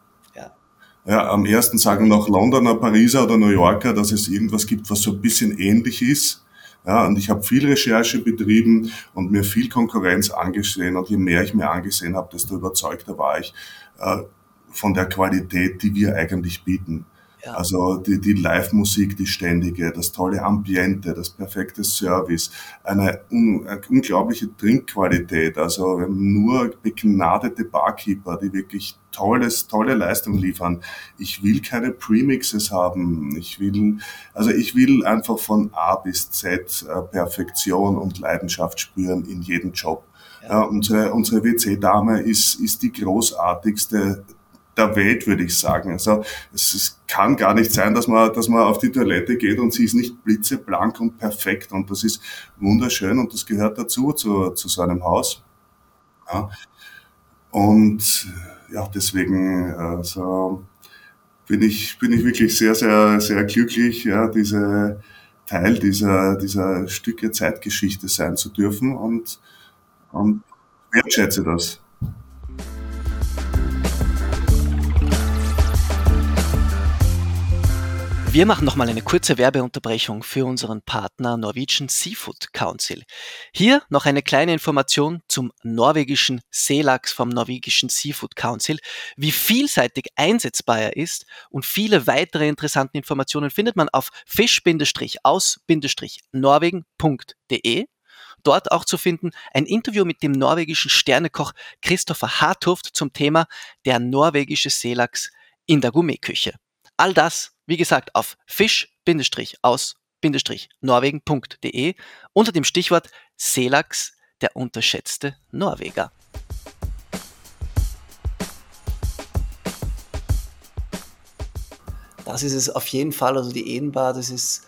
Ja, am ersten sagen noch Londoner, Pariser oder New Yorker, dass es irgendwas gibt, was so ein bisschen ähnlich ist. Ja, und ich habe viel Recherche betrieben und mir viel Konkurrenz angesehen, und je mehr ich mir angesehen habe, desto überzeugter war ich von der Qualität, die wir eigentlich bieten. Ja. Also die Live-Musik, die ständige, das tolle Ambiente, das perfekte Service, eine unglaubliche Trinkqualität, also nur begnadete Barkeeper, die wirklich tolle Leistung liefern. Ich will keine Premixes haben. Ich will einfach von A bis Z Perfektion und Leidenschaft spüren in jedem Job. Ja. Unsere WC-Dame ist die großartigste der Welt, würde ich sagen. Also es kann gar nicht sein, dass man auf die Toilette geht und sie ist nicht blitzeblank und perfekt, und das ist wunderschön, und das gehört dazu zu so einem Haus. Ja. Und ja, deswegen bin ich wirklich sehr, sehr, sehr glücklich, ja, Teil dieser Stücke Zeitgeschichte sein zu dürfen, und wertschätze das. Wir machen nochmal eine kurze Werbeunterbrechung für unseren Partner Norwegian Seafood Council. Hier noch eine kleine Information zum norwegischen Seelachs vom Norwegian Seafood Council, wie vielseitig einsetzbar er ist, und viele weitere interessante Informationen findet man auf fish-aus-norwegen.de. Dort auch zu finden ein Interview mit dem norwegischen Sternekoch Kristoffer Hartoft zum Thema der norwegische Seelachs in der Gourmetküche. All das, wie gesagt, auf fish-aus-norwegen.de unter dem Stichwort Seelachs, der unterschätzte Norweger. Das ist es auf jeden Fall, also die Edenbar, das ist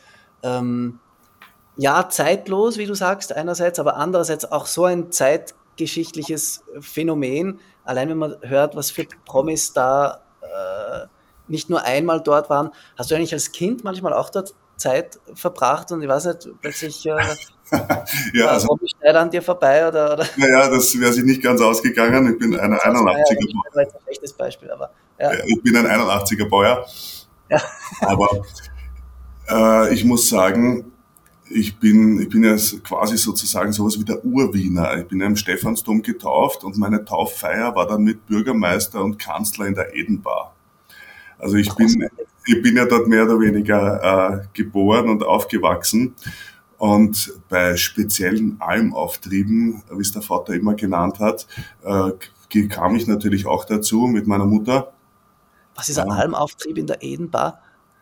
zeitlos, wie du sagst, einerseits, aber andererseits auch so ein zeitgeschichtliches Phänomen. Allein wenn man hört, was für Promis da nicht nur einmal dort waren. Hast du eigentlich als Kind manchmal auch dort Zeit verbracht und ich weiß nicht, plötzlich Romy Schneider an dir vorbei oder? Naja, das wäre sich nicht ganz ausgegangen. Ich bin ein 81er Bauer. Das war jetzt ein schlechtes Beispiel, aber ja. Ich bin ein 81er Bauer. Ja. Aber ich muss sagen, ich bin ja quasi sozusagen sowas wie der Urwiener. Ich bin ja im Stephansdom getauft und meine Tauffeier war dann mit Bürgermeister und Kanzler in der Edenbar. Also ich bin ja dort mehr oder weniger geboren und aufgewachsen, und bei speziellen Almauftrieben, wie es der Vater immer genannt hat, kam ich natürlich auch dazu mit meiner Mutter. Was ist ein Almauftrieb in der Edenbar?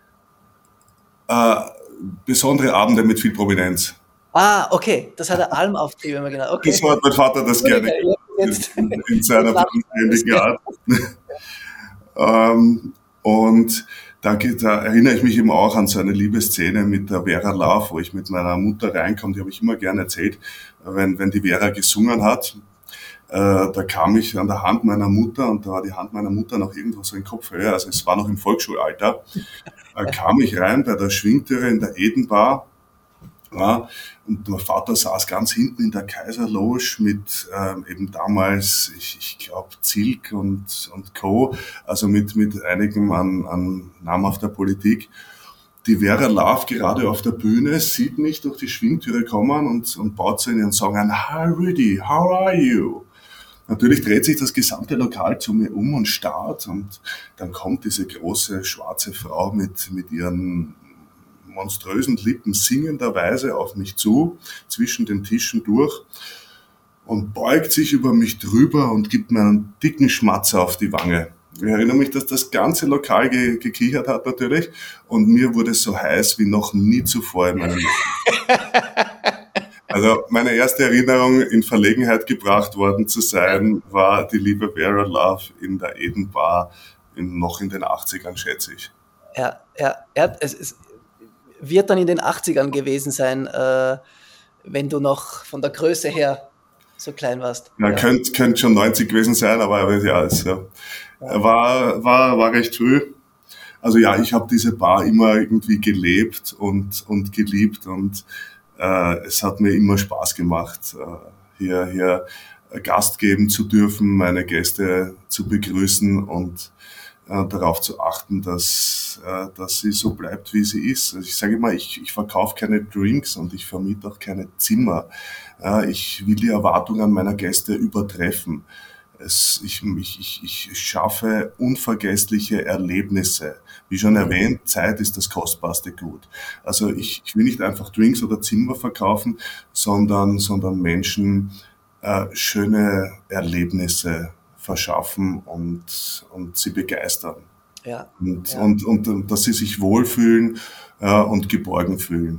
Besondere Abende mit viel Prominenz. Ah, okay, das hat der Almauftrieb immer genannt. Okay. Das hat mein Vater das gerne in seiner persönlichen Art. Und da erinnere ich mich eben auch an so eine Liebeszene mit der Vera Love, wo ich mit meiner Mutter reinkomme, die habe ich immer gerne erzählt, wenn die Vera gesungen hat. Da kam ich an der Hand meiner Mutter, und da war die Hand meiner Mutter noch irgendwo so in Kopfhöhe, also es war noch im Volksschulalter, kam ich rein bei der Schwingtüre in der Edenbar. Ja, und mein Vater saß ganz hinten in der Kaiserloge mit eben damals, ich glaube, Zilk und Co., also mit einigem an namhafter Politik. Die Vera Love gerade auf der Bühne sieht mich durch die Schwingtüre kommen und baut so in ihren Song an: "Hi Rudy, how are you?" Natürlich dreht sich das gesamte Lokal zu mir um und starrt, und dann kommt diese große schwarze Frau mit ihren monströsen Lippen singenderweise auf mich zu, zwischen den Tischen durch, und beugt sich über mich drüber und gibt mir einen dicken Schmatzer auf die Wange. Ich erinnere mich, dass das ganze Lokal gekichert hat natürlich, und mir wurde so heiß wie noch nie zuvor in meinem Leben. Also meine erste Erinnerung, in Verlegenheit gebracht worden zu sein, war die liebe Vera Love in der Edenbar noch in den 80ern, schätze ich. Ja, es wird dann in den 80ern gewesen sein, wenn du noch von der Größe her so klein warst. Ja, könnte schon 90 gewesen sein, aber ja, es war recht früh. Also ja, ich habe diese Bar immer irgendwie gelebt und geliebt, und es hat mir immer Spaß gemacht, hier Gast geben zu dürfen, meine Gäste zu begrüßen und darauf zu achten, dass sie so bleibt, wie sie ist. Also ich sage immer, ich verkaufe keine Drinks und ich vermiete auch keine Zimmer. Ich will die Erwartungen meiner Gäste übertreffen. Ich schaffe unvergessliche Erlebnisse. Wie schon erwähnt, Zeit ist das kostbarste Gut. Also ich will nicht einfach Drinks oder Zimmer verkaufen, sondern Menschen schöne Erlebnisse verschaffen und sie begeistern. Ja. Und dass sie sich wohlfühlen und geborgen fühlen.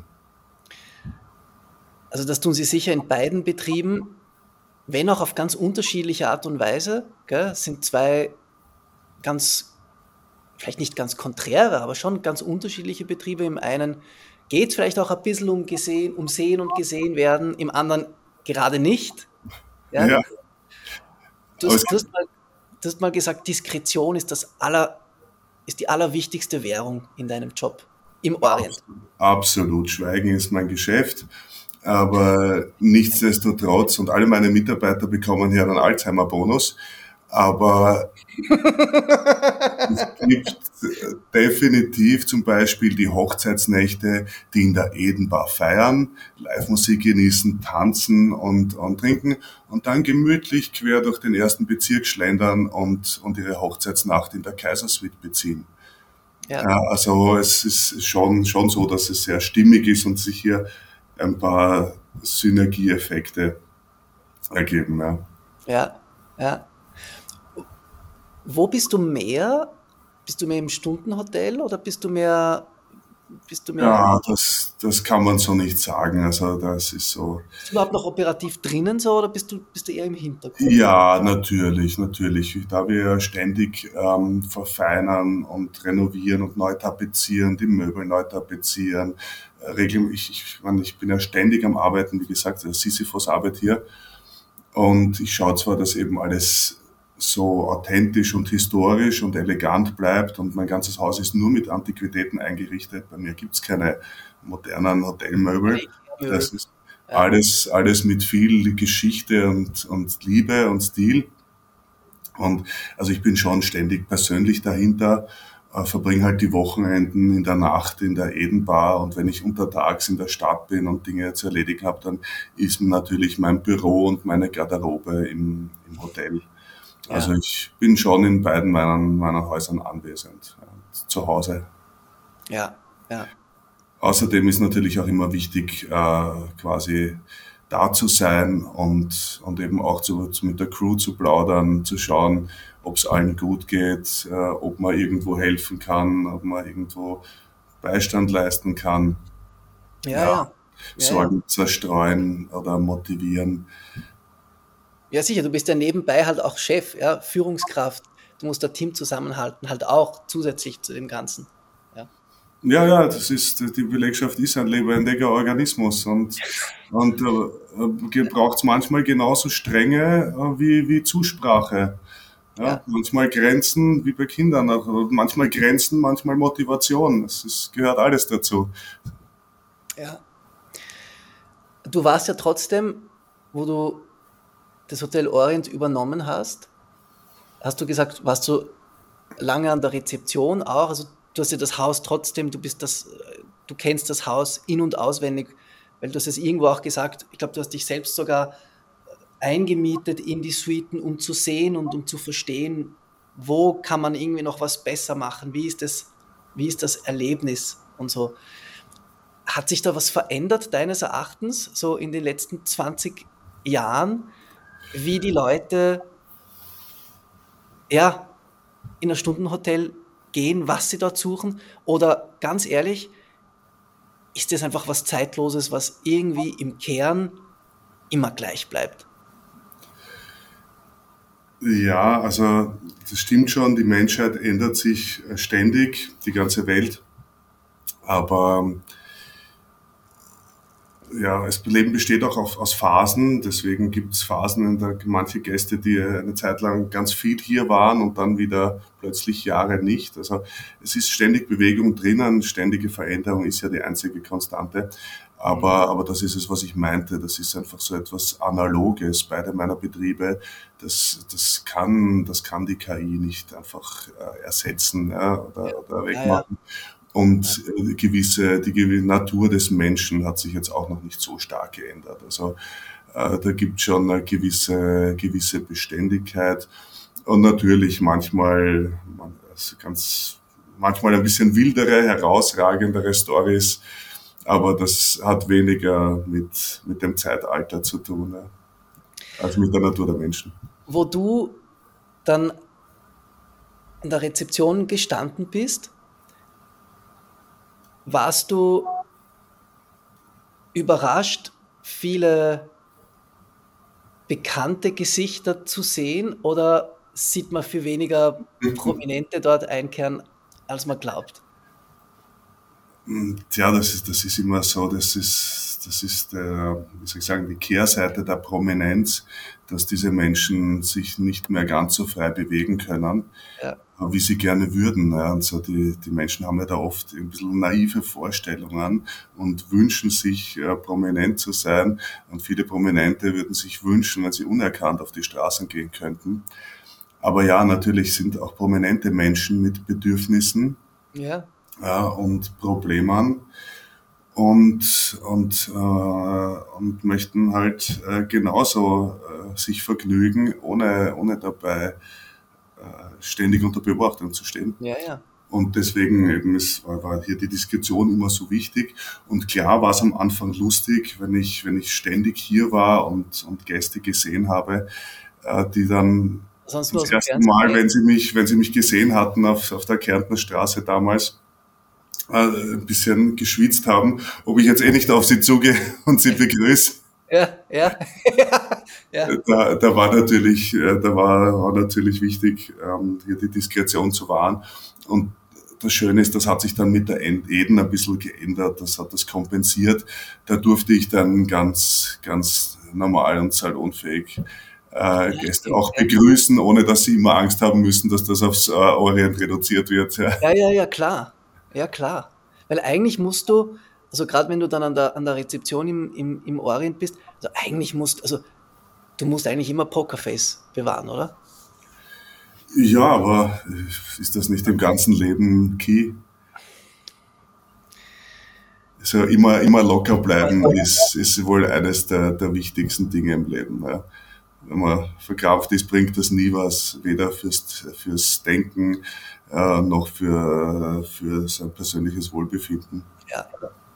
Also das tun sie sicher in beiden Betrieben, wenn auch auf ganz unterschiedliche Art und Weise. Gell? Es sind zwei vielleicht nicht ganz konträre, aber schon ganz unterschiedliche Betriebe. Im einen geht es vielleicht auch ein bisschen um Sehen und Gesehen werden, im anderen gerade nicht. Ja. Du hast mal gesagt, Diskretion ist die allerwichtigste Währung in deinem Job im Orient. Absolut. Schweigen ist mein Geschäft. Aber nichtsdestotrotz, und alle meine Mitarbeiter bekommen hier einen Alzheimer-Bonus, aber es gibt definitiv zum Beispiel die Hochzeitsnächte, die in der Edenbar feiern, Live-Musik genießen, tanzen und trinken und dann gemütlich quer durch den ersten Bezirk schlendern und ihre Hochzeitsnacht in der Kaisersuite beziehen. Ja, Ja, also es ist schon so, dass es sehr stimmig ist und sich hier ein paar Synergieeffekte ergeben. Ja. ja, ja. Wo bist du mehr? Bist du mehr im Stundenhotel oder bist du mehr, Ja, das kann man so nicht sagen. Also das ist so. bist du überhaupt noch operativ drinnen so oder bist du eher im Hintergrund? Ja, natürlich. Da wir ja ständig verfeinern und renovieren und neu tapezieren, die Möbel neu tapezieren. Ich meine, ich bin ja ständig am Arbeiten, wie gesagt, Sisyphos-Arbeit hier. Und ich schaue zwar, dass eben alles so authentisch und historisch und elegant bleibt und mein ganzes Haus ist nur mit Antiquitäten eingerichtet. Bei mir gibt's keine modernen Hotelmöbel. Möbel. Das ist Ja, alles mit viel Geschichte und Liebe und Stil. Und also ich bin schon ständig persönlich dahinter, verbringe halt die Wochenenden in der Nacht in der Edenbar und wenn ich untertags in der Stadt bin und Dinge zu erledigen habe, dann ist natürlich mein Büro und meine Garderobe im Hotel. Also ja, ich bin schon in beiden meinen Häusern anwesend, zu Hause. ja, ja, Außerdem ist natürlich auch immer wichtig, quasi da zu sein und eben auch mit der Crew zu plaudern, zu schauen, ob es allen gut geht, ob man irgendwo helfen kann, ob man irgendwo Beistand leisten kann. ja, Ja, ja, ja, ja. Sorgen zerstreuen oder motivieren. Ja, sicher, du bist ja nebenbei halt auch Chef, ja, Führungskraft. Du musst das Team zusammenhalten, halt auch zusätzlich zu dem Ganzen. Ja, Ja, die Belegschaft ist ein lebendiger Organismus und braucht manchmal genauso Strenge wie Zusprache. Ja, ja, manchmal Grenzen wie bei Kindern, also manchmal Grenzen, manchmal Motivation. Gehört alles dazu. ja. Du warst ja trotzdem, wo du das Hotel Orient übernommen hast du gesagt, warst du lange an der Rezeption auch, also du hast ja das Haus trotzdem, du kennst das Haus in- und auswendig, weil du hast es irgendwo auch gesagt, ich glaube, du hast dich selbst sogar eingemietet in die Suiten, um zu sehen und um zu verstehen, wo kann man irgendwie noch was besser machen, wie ist das Erlebnis und so. Hat sich da was verändert, deines Erachtens, so in den letzten 20 Jahren, wie die Leute, ja, in ein Stundenhotel gehen, was sie dort suchen? Oder ganz ehrlich, ist das einfach was Zeitloses, was irgendwie im Kern immer gleich bleibt? Ja, also das stimmt schon, die Menschheit ändert sich ständig, die ganze Welt. Aber ja, das Leben besteht auch aus Phasen, deswegen gibt es Phasen, in der manche Gäste, die eine Zeit lang ganz viel hier waren und dann wieder plötzlich Jahre nicht. Also es ist ständig Bewegung drinnen, ständige Veränderung ist ja die einzige Konstante. Aber das ist es, was ich meinte. Das ist einfach so etwas Analoges. Beide meiner Betriebe, das kann die KI nicht einfach ersetzen, ja, Ja, oder ja, ja. wegmachen. Und die gewisse Natur des Menschen hat sich jetzt auch noch nicht so stark geändert. Also da gibt es schon eine gewisse Beständigkeit. Und natürlich manchmal ein bisschen wildere, herausragendere Stories, aber das hat weniger mit dem Zeitalter zu tun, ja, als mit der Natur der Menschen. Wo du dann an der Rezeption gestanden bist, warst du überrascht, viele bekannte Gesichter zu sehen oder sieht man viel weniger Prominente dort einkehren, als man glaubt? Tja, das ist immer so, das ist wie soll ich sagen, die Kehrseite der Prominenz, dass diese Menschen sich nicht mehr ganz so frei bewegen können, Ja, wie sie gerne würden. Ja. Und so die Menschen haben ja da oft ein bisschen naive Vorstellungen und wünschen sich, prominent zu sein. Und viele Prominente würden sich wünschen, wenn sie unerkannt auf die Straßen gehen könnten. Aber ja, natürlich sind auch prominente Menschen mit Bedürfnissen Ja. Und Problemen und möchten halt genauso sich vergnügen, ohne dabei ständig unter Beobachtung zu stehen. Ja, ja. Und deswegen eben war hier die Diskretion immer so wichtig. Und klar war es am Anfang lustig, wenn ich ständig hier war und Gäste gesehen habe, die dann Sonst nur das aus dem erste Fernsehen. Mal, wenn sie mich gesehen hatten auf der Kärntner Straße damals, ein bisschen geschwitzt haben, ob ich jetzt nicht auf sie zugehe und sie begrüße. Ja, ja, ja. Da war natürlich wichtig, hier die Diskretion zu wahren. Und das Schöne ist, das hat sich dann mit der Eden ein bisschen geändert. Das hat das kompensiert. Da durfte ich dann ganz normal und salonfähig Gäste auch begrüßen, ohne dass sie immer Angst haben müssen, dass das aufs Orient reduziert wird. Ja, klar. Ja, klar. Weil eigentlich musst du, also gerade wenn du dann an der Rezeption im Orient bist, also du musst eigentlich immer Pokerface bewahren, oder? Ja, aber ist das nicht im ganzen Leben key? Also immer locker bleiben ist wohl eines der wichtigsten Dinge im Leben. Ja. Wenn man verkrampft ist, bringt das nie was, weder fürs Denken noch für sein persönliches Wohlbefinden. Ja.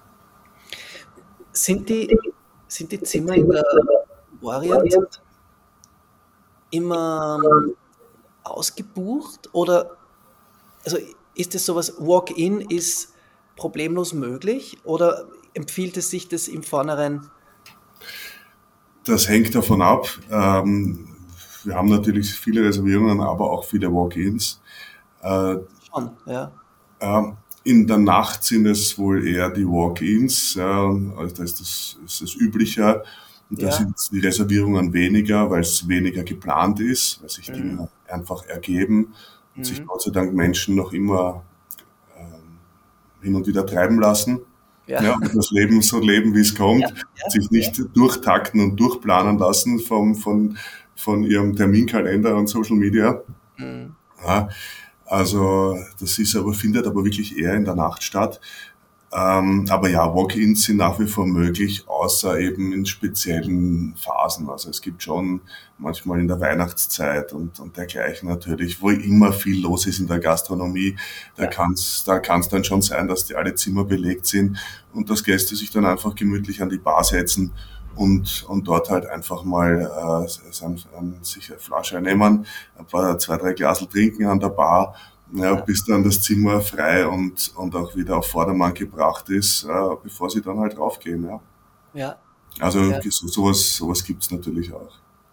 Sind die Zimmer in der Orient immer ausgebucht oder also ist es sowas, Walk-in ist problemlos möglich oder empfiehlt es sich das im Vornherein? Das hängt davon ab. Wir haben natürlich viele Reservierungen, aber auch viele Walk-ins. Schon, ja. In der Nacht sind es wohl eher die Walk-ins, also da ist das üblicher. Und da sind die Reservierungen weniger, weil es weniger geplant ist, weil sich Dinge einfach ergeben und sich Gott sei Dank Menschen noch immer hin und wieder treiben lassen. Ja, und das Leben so leben, wie es kommt, sich nicht durchtakten und durchplanen lassen von ihrem Terminkalender und Social Media. Ja, also findet aber wirklich eher in der Nacht statt. Aber ja, Walk-ins sind nach wie vor möglich, außer eben in speziellen Phasen. Also es gibt schon manchmal in der Weihnachtszeit und dergleichen natürlich, wo immer viel los ist in der Gastronomie. Da kann's dann schon sein, dass die alle Zimmer belegt sind und dass Gäste sich dann einfach gemütlich an die Bar setzen und dort halt einfach mal sich eine Flasche nehmen, ein paar 2-3 Glasel trinken an der Bar. Ja, bis dann das Zimmer frei und auch wieder auf Vordermann gebracht ist, bevor sie dann halt raufgehen. Ja. Ja. Also sowas gibt's natürlich auch.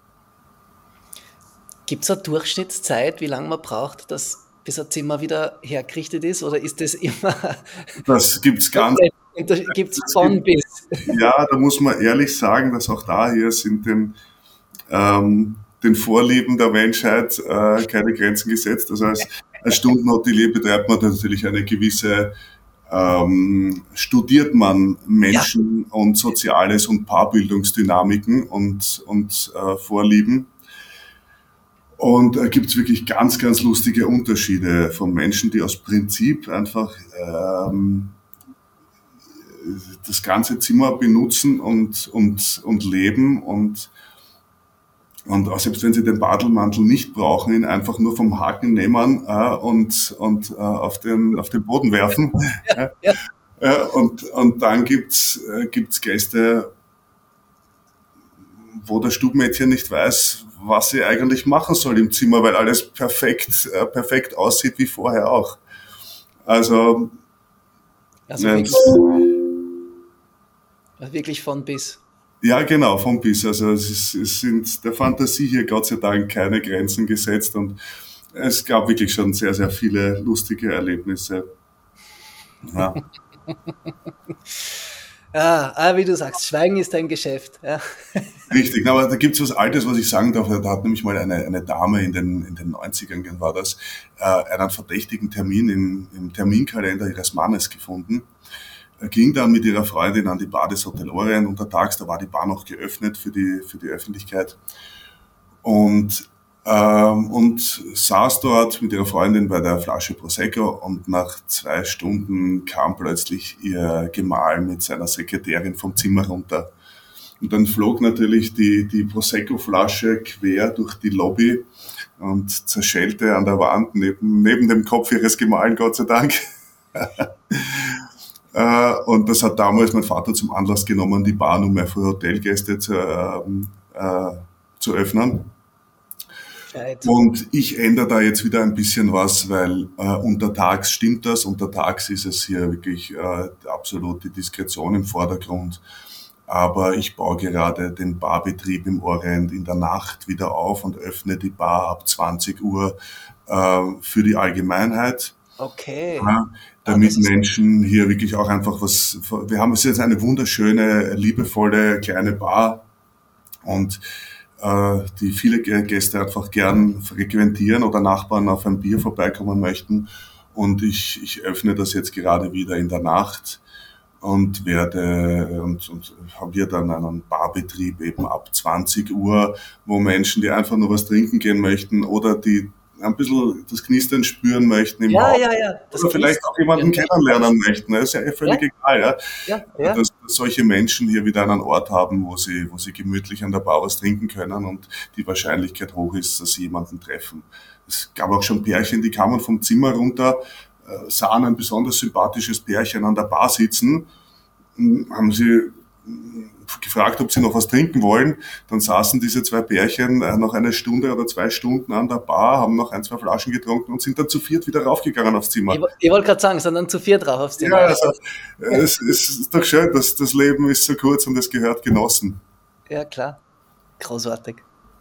Gibt es eine Durchschnittszeit, wie lange man braucht, bis ein Zimmer wieder hergerichtet ist? Oder ist das immer... Das gibt's ganz... Gibt's von bis? Ja, da muss man ehrlich sagen, dass auch da hier sind den Vorlieben der Menschheit keine Grenzen gesetzt. Also als Stundenhotelier betreibt man natürlich eine gewisse, studiert man Menschen und Soziales und Paarbildungsdynamiken und Vorlieben. Und da gibt's wirklich ganz lustige Unterschiede von Menschen, die aus Prinzip einfach das ganze Zimmer benutzen und leben und auch selbst wenn sie den Badelmantel nicht brauchen, ihn einfach nur vom Haken nehmen und auf den Boden werfen. Und dann gibt's Gäste, wo der Stubenmädchen nicht weiß, was sie eigentlich machen soll im Zimmer, weil alles perfekt aussieht wie vorher auch. Also wirklich von bis. Ja, genau, von bis. Also es sind der Fantasie hier Gott sei Dank keine Grenzen gesetzt und es gab wirklich schon sehr, sehr viele lustige Erlebnisse. Ja. Wie du sagst, Schweigen ist ein Geschäft. Ja. Richtig, aber da gibt's was Altes, was ich sagen darf. Da hat nämlich mal eine Dame in den 90ern, war das, einen verdächtigen Termin im Terminkalender ihres Mannes gefunden. Ging dann mit ihrer Freundin an die Bar des Hotel Orient untertags, da war die Bar noch geöffnet für die Öffentlichkeit. Und Und saß dort mit ihrer Freundin bei der Flasche Prosecco und nach 2 Stunden kam plötzlich ihr Gemahl mit seiner Sekretärin vom Zimmer runter. Und dann flog natürlich die Prosecco-Flasche quer durch die Lobby und zerschellte an der Wand neben dem Kopf ihres Gemahlen, Gott sei Dank. Und das hat damals mein Vater zum Anlass genommen, die Bar nur mehr für Hotelgäste zu öffnen. Und ich ändere da jetzt wieder ein bisschen was, weil untertags stimmt das, untertags ist es hier wirklich absolute Diskretion im Vordergrund. Aber ich baue gerade den Barbetrieb im Orient in der Nacht wieder auf und öffne die Bar ab 20 Uhr für die Allgemeinheit. Okay. Damit Menschen hier wirklich auch einfach was, wir haben jetzt eine wunderschöne, liebevolle kleine Bar und die viele Gäste einfach gern frequentieren oder Nachbarn auf ein Bier vorbeikommen möchten. Und ich öffne das jetzt gerade wieder in der Nacht und haben hier dann einen Barbetrieb eben ab 20 Uhr, wo Menschen, die einfach nur was trinken gehen möchten oder die ein bisschen das Knistern spüren möchten im Haus. Oder vielleicht auch jemanden kennenlernen möchten. Das ist ja völlig egal. Dass solche Menschen hier wieder einen Ort haben, wo sie gemütlich an der Bar was trinken können und die Wahrscheinlichkeit hoch ist, dass sie jemanden treffen. Es gab auch schon Pärchen, die kamen vom Zimmer runter, sahen ein besonders sympathisches Pärchen an der Bar sitzen, haben sie gefragt, ob sie noch was trinken wollen. Dann saßen diese 2 Pärchen noch 1 Stunde oder 2 Stunden an der Bar, haben noch 1, 2 Flaschen getrunken und sind dann zu 4 wieder raufgegangen aufs Zimmer. Ich wollte gerade sagen, sind dann zu 4 drauf aufs Zimmer. Ja, also, es ist doch schön, dass das Leben ist so kurz und es gehört genossen. Ja, klar. Großartig.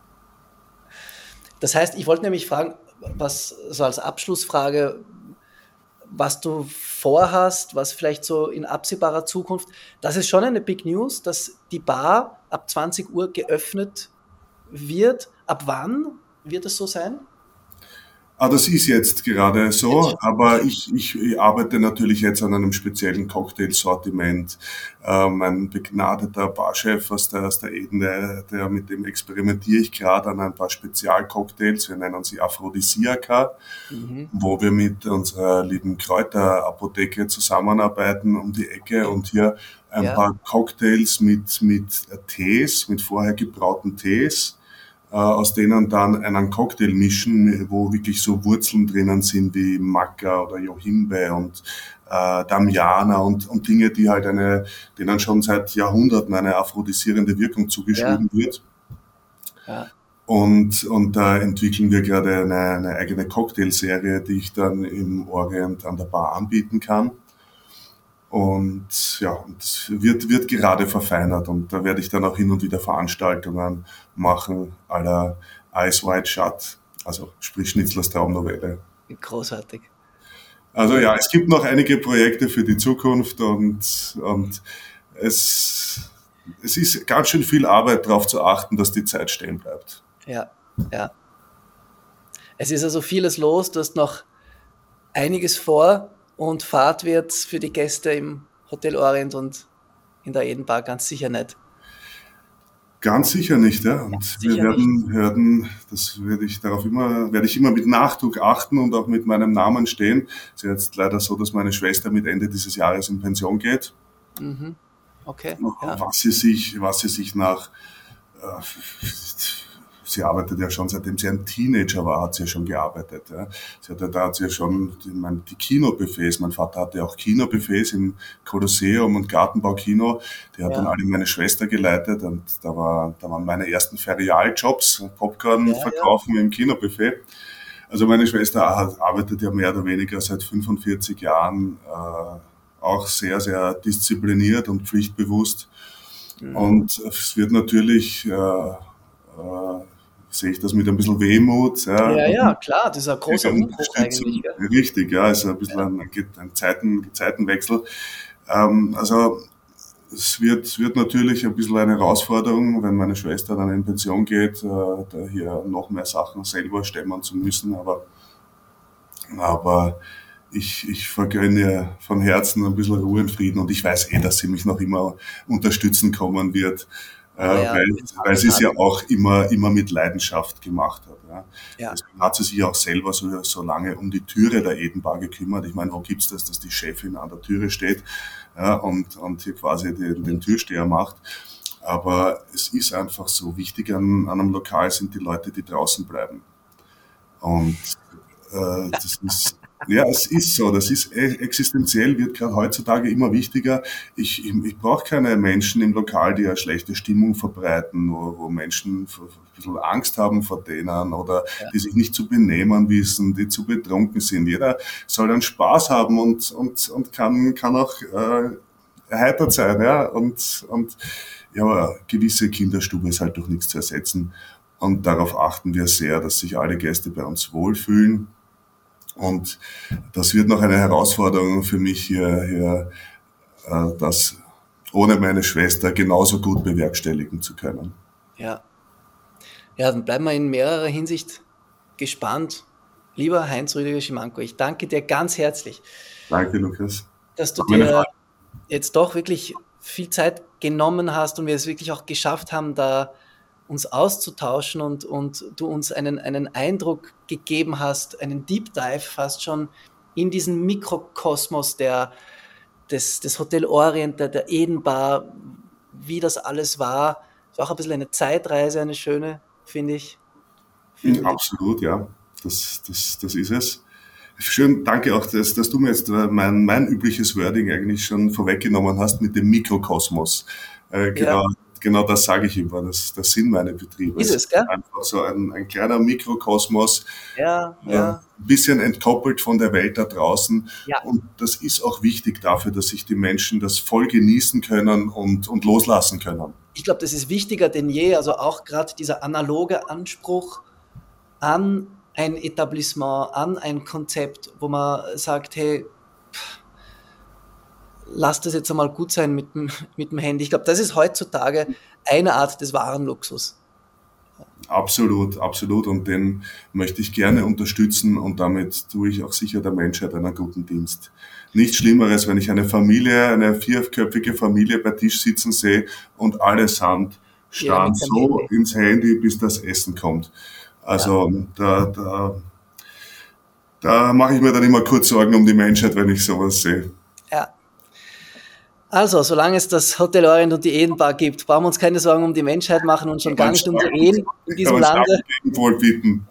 Das heißt, ich wollte nämlich fragen, was so als Abschlussfrage, was du vorhast, was vielleicht so in absehbarer Zukunft, das ist schon eine Big News, dass die Bar ab 20 Uhr geöffnet wird. Ab wann wird es so sein? Das ist jetzt gerade so, aber ich arbeite natürlich jetzt an einem speziellen Cocktailsortiment. Mein begnadeter Barchef aus der Edene, mit dem experimentiere ich gerade an ein paar Spezialcocktails. Wir nennen sie Aphrodisiaka, wo wir mit unserer lieben Kräuterapotheke zusammenarbeiten um die Ecke und hier ein paar Cocktails mit Tees, mit vorher gebrauten Tees, aus denen dann einen Cocktail mischen, wo wirklich so Wurzeln drinnen sind wie Maca oder Johimbe und Damiana und Dinge, die halt denen schon seit Jahrhunderten eine aphrodisierende Wirkung zugeschrieben wird. Ja. Und da entwickeln wir gerade eine eigene Cocktailserie, die ich dann im Orient an der Bar anbieten kann. Und das wird gerade verfeinert und da werde ich dann auch hin und wieder Veranstaltungen machen, à la Eyes Wide Shut, also sprich Schnitzlers Traumnovelle. Großartig. Also ja, es gibt noch einige Projekte für die Zukunft und es ist ganz schön viel Arbeit, darauf zu achten, dass die Zeit stehen bleibt. Ja. Es ist also vieles los, du hast noch einiges vor. Und Fahrt wird's für die Gäste im Hotel Orient und in der Edenbar ganz sicher nicht. Ganz sicher nicht, ja. Und wir werden, werde ich immer mit Nachdruck achten und auch mit meinem Namen stehen. Es ist jetzt leider so, dass meine Schwester mit Ende dieses Jahres in Pension geht. Okay. Was sie sich nach sie arbeitet ja schon, seitdem sie ein Teenager war, hat sie ja schon gearbeitet. Ja. Da hat sie ja schon die Kinobuffets, mein Vater hatte auch Kinobuffets im Kolosseum und Gartenbaukino, die hat dann alle meine Schwester geleitet und da waren meine ersten Ferialjobs, Popcorn verkaufen im Kinobuffet. Also meine Schwester arbeitet ja mehr oder weniger seit 45 Jahren auch sehr, sehr diszipliniert und pflichtbewusst. Und es wird natürlich sehe ich das mit ein bisschen Wehmut. Ja, klar, das ist ein großer Umbruch eigentlich. Ja. Richtig, ja, ist ein bisschen ein Zeitenwechsel. Also es wird natürlich ein bisschen eine Herausforderung, wenn meine Schwester dann in Pension geht, da hier noch mehr Sachen selber stemmen zu müssen, aber ich vergönne ihr von Herzen ein bisschen Ruhe und Frieden und ich weiß dass sie mich noch immer unterstützen kommen wird. weil sie es ja auch immer mit Leidenschaft gemacht hat. Ja. Ja. Deswegen hat sie sich auch selber so lange um die Türe der Edenbar gekümmert. Ich meine, wo gibt's das, dass die Chefin an der Türe steht, ja, und hier quasi den Türsteher macht. Aber es ist einfach so, wichtig an einem Lokal sind die Leute, die draußen bleiben. Und das ist, ja, es ist so, das ist existenziell, wird gerade heutzutage immer wichtiger. Ich brauche keine Menschen im Lokal, die eine schlechte Stimmung verbreiten, wo Menschen ein bisschen Angst haben vor denen oder die sich nicht zu benehmen wissen, die zu betrunken sind. Jeder soll dann Spaß haben und kann auch erheitert sein, ja, und ja, aber gewisse Kinderstube ist halt durch nichts zu ersetzen. Und darauf achten wir sehr, dass sich alle Gäste bei uns wohlfühlen. Und das wird noch eine Herausforderung für mich hier das ohne meine Schwester genauso gut bewerkstelligen zu können. Ja. Ja, dann bleiben wir in mehrerer Hinsicht gespannt. Lieber Heinz-Rüdiger Schimanko, ich danke dir ganz herzlich. Danke, Lukas. Dass du dir jetzt doch wirklich viel Zeit genommen hast und wir es wirklich auch geschafft haben, da uns auszutauschen und du uns einen Eindruck gegeben hast, einen Deep Dive fast schon in diesen Mikrokosmos des Hotel Orient, der Edenbar, wie das alles war. Es war auch ein bisschen eine Zeitreise, eine schöne, finde ich. Absolut, ja. Das ist es. Schön, danke auch, dass du mir jetzt mein übliches Wording eigentlich schon vorweggenommen hast mit dem Mikrokosmos. Genau das sage ich immer, das sind meine Betriebe. Ist es, gell? Einfach so ein kleiner Mikrokosmos, ja. Ein bisschen entkoppelt von der Welt da draußen. Ja. Und das ist auch wichtig dafür, dass sich die Menschen das voll genießen können und loslassen können. Ich glaube, das ist wichtiger denn je, also auch gerade dieser analoge Anspruch an ein Etablissement, an ein Konzept, wo man sagt, hey, lass das jetzt einmal gut sein mit dem Handy. Ich glaube, das ist heutzutage eine Art des wahren Luxus. Absolut, absolut. Und den möchte ich gerne unterstützen und damit tue ich auch sicher der Menschheit einen guten Dienst. Nichts Schlimmeres, wenn ich eine 4-köpfige Familie bei Tisch sitzen sehe und allesamt starren so ins Handy, bis das Essen kommt. Also da mache ich mir dann immer kurz Sorgen um die Menschheit, wenn ich sowas sehe. Ja. Also, solange es das Hotel Orient und die Edenbar gibt, brauchen wir uns keine Sorgen um die Menschheit machen und schon gar nicht um die Ehen in diesem Lande. Bieten.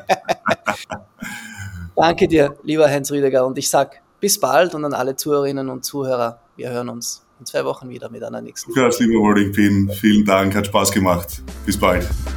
Danke dir, lieber Heinz Rüdiger, und ich sage bis bald und an alle Zuhörerinnen und Zuhörer, wir hören uns in 2 Wochen wieder mit einer nächsten Folge. Ja, lieber Rolling Pin, vielen Dank, hat Spaß gemacht. Bis bald.